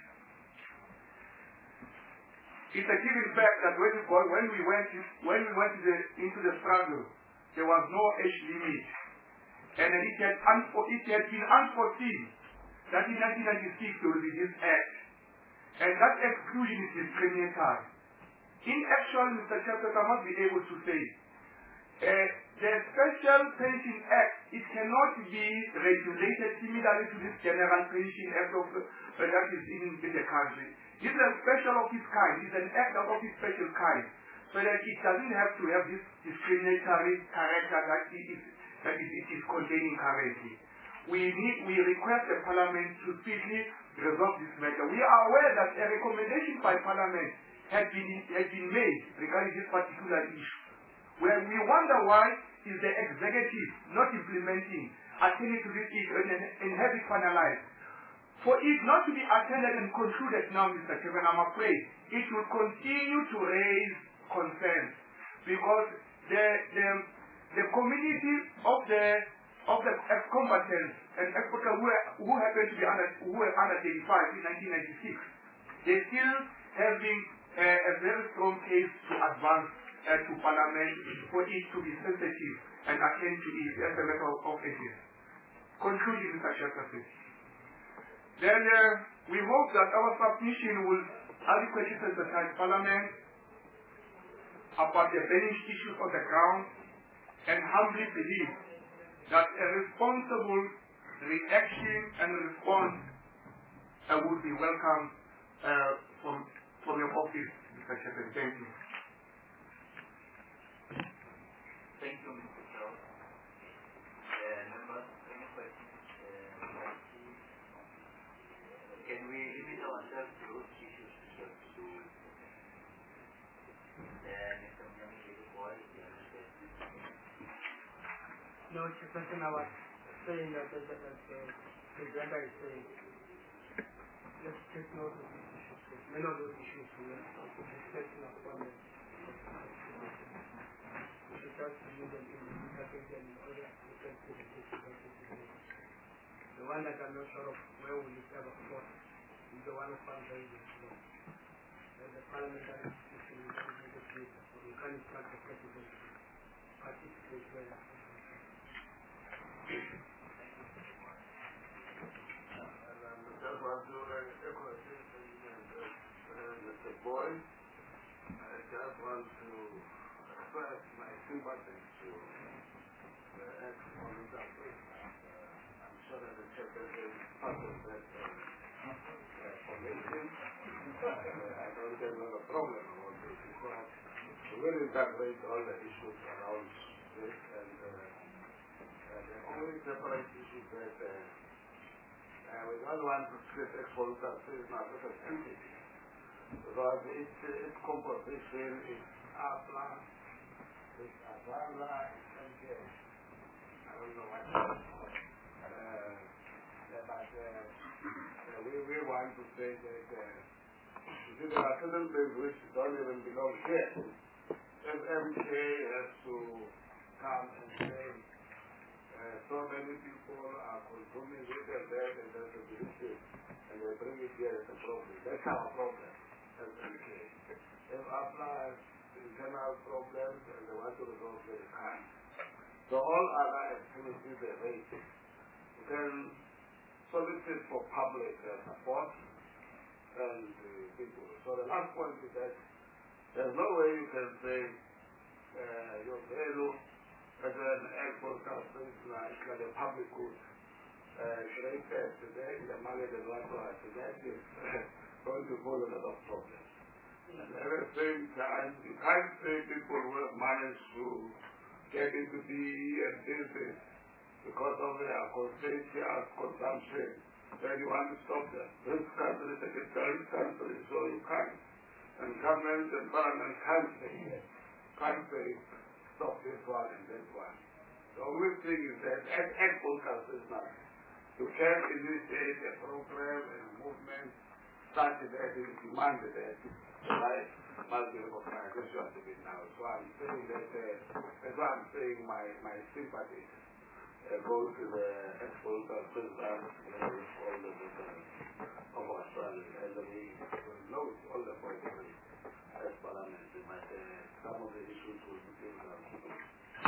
It's a given fact that when we, when we went, when we went to the, into the struggle, there was no age limit. And it had, unfo- it had been unforeseen that in nineteen ninety-six there will be this act. And that exclusion is discriminatory. In actual, Mister Chairperson, I must be able to say, uh, the Special Pension Act, it cannot be regulated similarly to this General Pension Act of, uh, that is in, in the country. This is a special of its kind. It's an act of its special kind. So that it doesn't have to have this discriminatory character that it is, that it, it is containing currently. We need, we request the Parliament to speedily resolve this matter. We are aware that a recommendation by Parliament has been, has been made regarding this particular issue. Where we wonder why is the executive not implementing, attending to this issue and, and have it finalized. For it not to be attended and concluded now, Mister Chairman, I'm afraid it will continue to raise concerns because the the, the community of the of the ex-combatants and ex-workers who, who happen to be under who were under thirty-five in nineteen ninety-six, they still having uh, a very strong case to advance uh, to Parliament for it to be sensitive and attend to it as a matter of ethics. Conclusion, Mister Chairperson. Then uh, we hope that our submission will adequately sensitize Parliament about the burning issues on the ground and humbly believe that a responsible reaction and response uh, would be welcome uh, from, from your office, Mister Chairman. Thank you. Thank you, Mister Charles. Uh, members, any questions? Uh, Can we limit ourselves to those issues which have to do with Mister Boy? No, Chairperson, I was saying that, that, that, that uh, the agenda is saying, let's take note of these issues. Many of those issues we are discussing upon them. We should try to use them in the package and other different presentations. The one that I'm not sure of where will it ever fall is the one of fundraising. So, the parliamentary institution is not negotiated, so we can't expect the president to participate where that's just want to echo Mister Boy. I just want to express my sympathy to the ex-Congressman. I'm sure that the Chairperson is part of that committee. I don't have a problem about this because we will integrate all the issues around this and uh, the only separate issue that uh, Uh, we don't want to split ex-Volta is not as an entity because its, its composition is APLA, it's APLA, it's M K. I don't know what uh, uh, but uh, uh, we, we want to say that uh, you see, there are certain things which don't even belong here. If M K has to come and say Uh, so many people are consuming this and that and that's a issue and they bring it here as a problem. That's our problem as M K. If APLA internal problems and they want to resolve the crime. So all other activities they raise, you can solicit for public uh, support and uh, people. So the last point is that there's no way you can say uh, your value as an export customer is like, like a public good. Uh, today, today, the money that want to have today is going to cause a lot of problems. And at the same time, you can't say people who have managed to get into the and business because of their consensual consumption. Then you want to stop them. This country is a capitalist country, so you can't. And government and parliament can't say yes. Can't say stop this one and that one. The only thing is that as export is not. You can initiate a program and a movement such that is demanded that right must be recognized. This has to be now. So I'm saying that uh, that's why I'm saying my, my sympathy uh, goes to the export president uh, all the veterans of Australia and we know all the points as parliament, but uh, some of the issues will be difficult.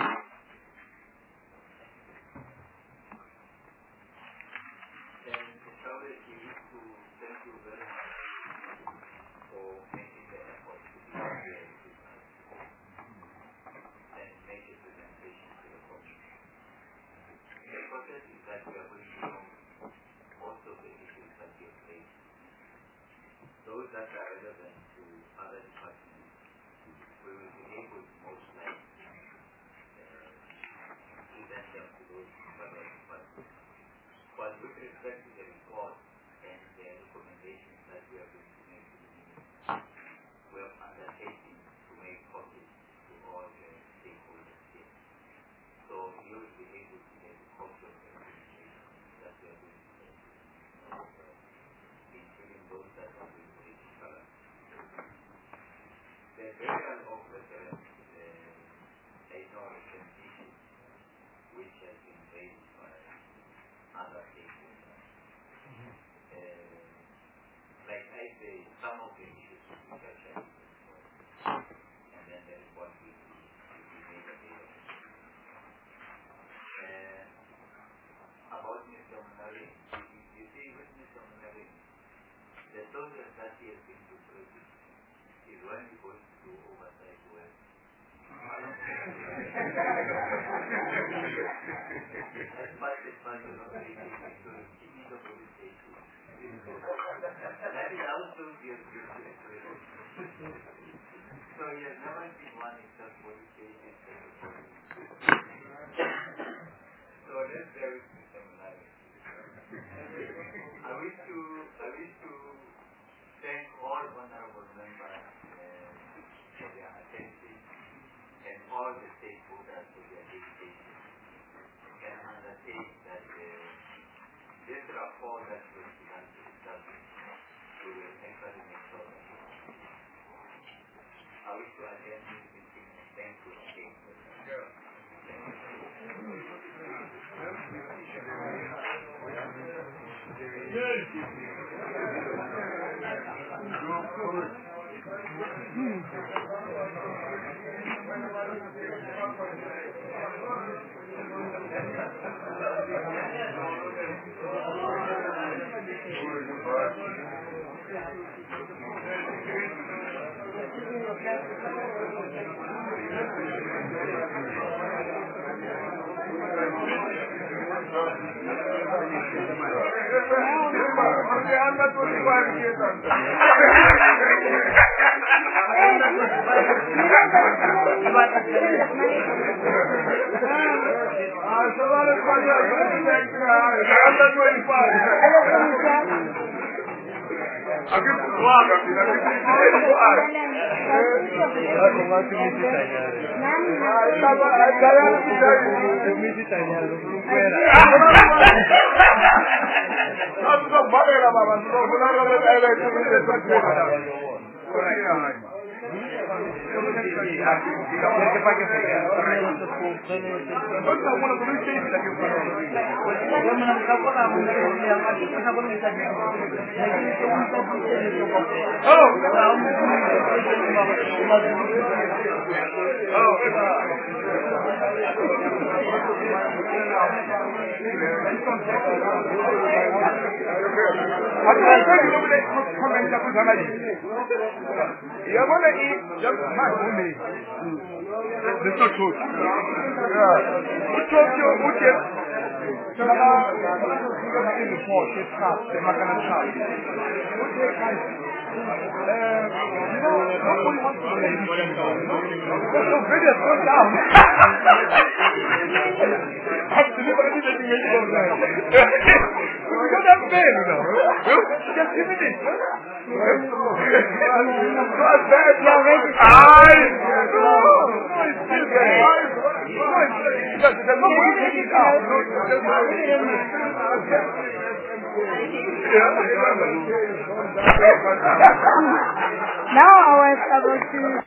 Those that are relevant to other departments, we will be able to most likely uh, present them to those other departments. But with respect to the report and the recommendations that we are going to make to the minister, we are undertaking to make copies to all the stakeholders here. So you will be able to get a copy of the recommendations that we are going to make, including those that are going to the burial of veterans uh, is not a transition which has been raised by other stakeholders. Mm-hmm. uh, like I say, some of the issues which are challenging, and then the report will be, will be made available. Uh, about Mister Munari, you see with Mister Munari, the soldiers that he has been to prison is when he goes to do oversight work. As much as much as not really so he needs a police station. That is also the abuse. So he has never seen one except police station. So let's bear with me some life. I wish to I wish to thank all honorable members uh, for their attention and all the stakeholders for their dedication. You can undertake that uh, this rapport that was begun to establish, we will actually make sure that it is. I wish to attend this meeting and thank you again for that. Yeah, well, it's just my only. That's not true. Yeah. Who told you? Who told you? Before she stopped, the Magana shop. You know, nobody wants to say anything. So very slow down. Absolutely anything is going on. You don't have fair, you know. Just give me this. Not bad. I no, it's still there. There's nobody taking it out. Now I was able to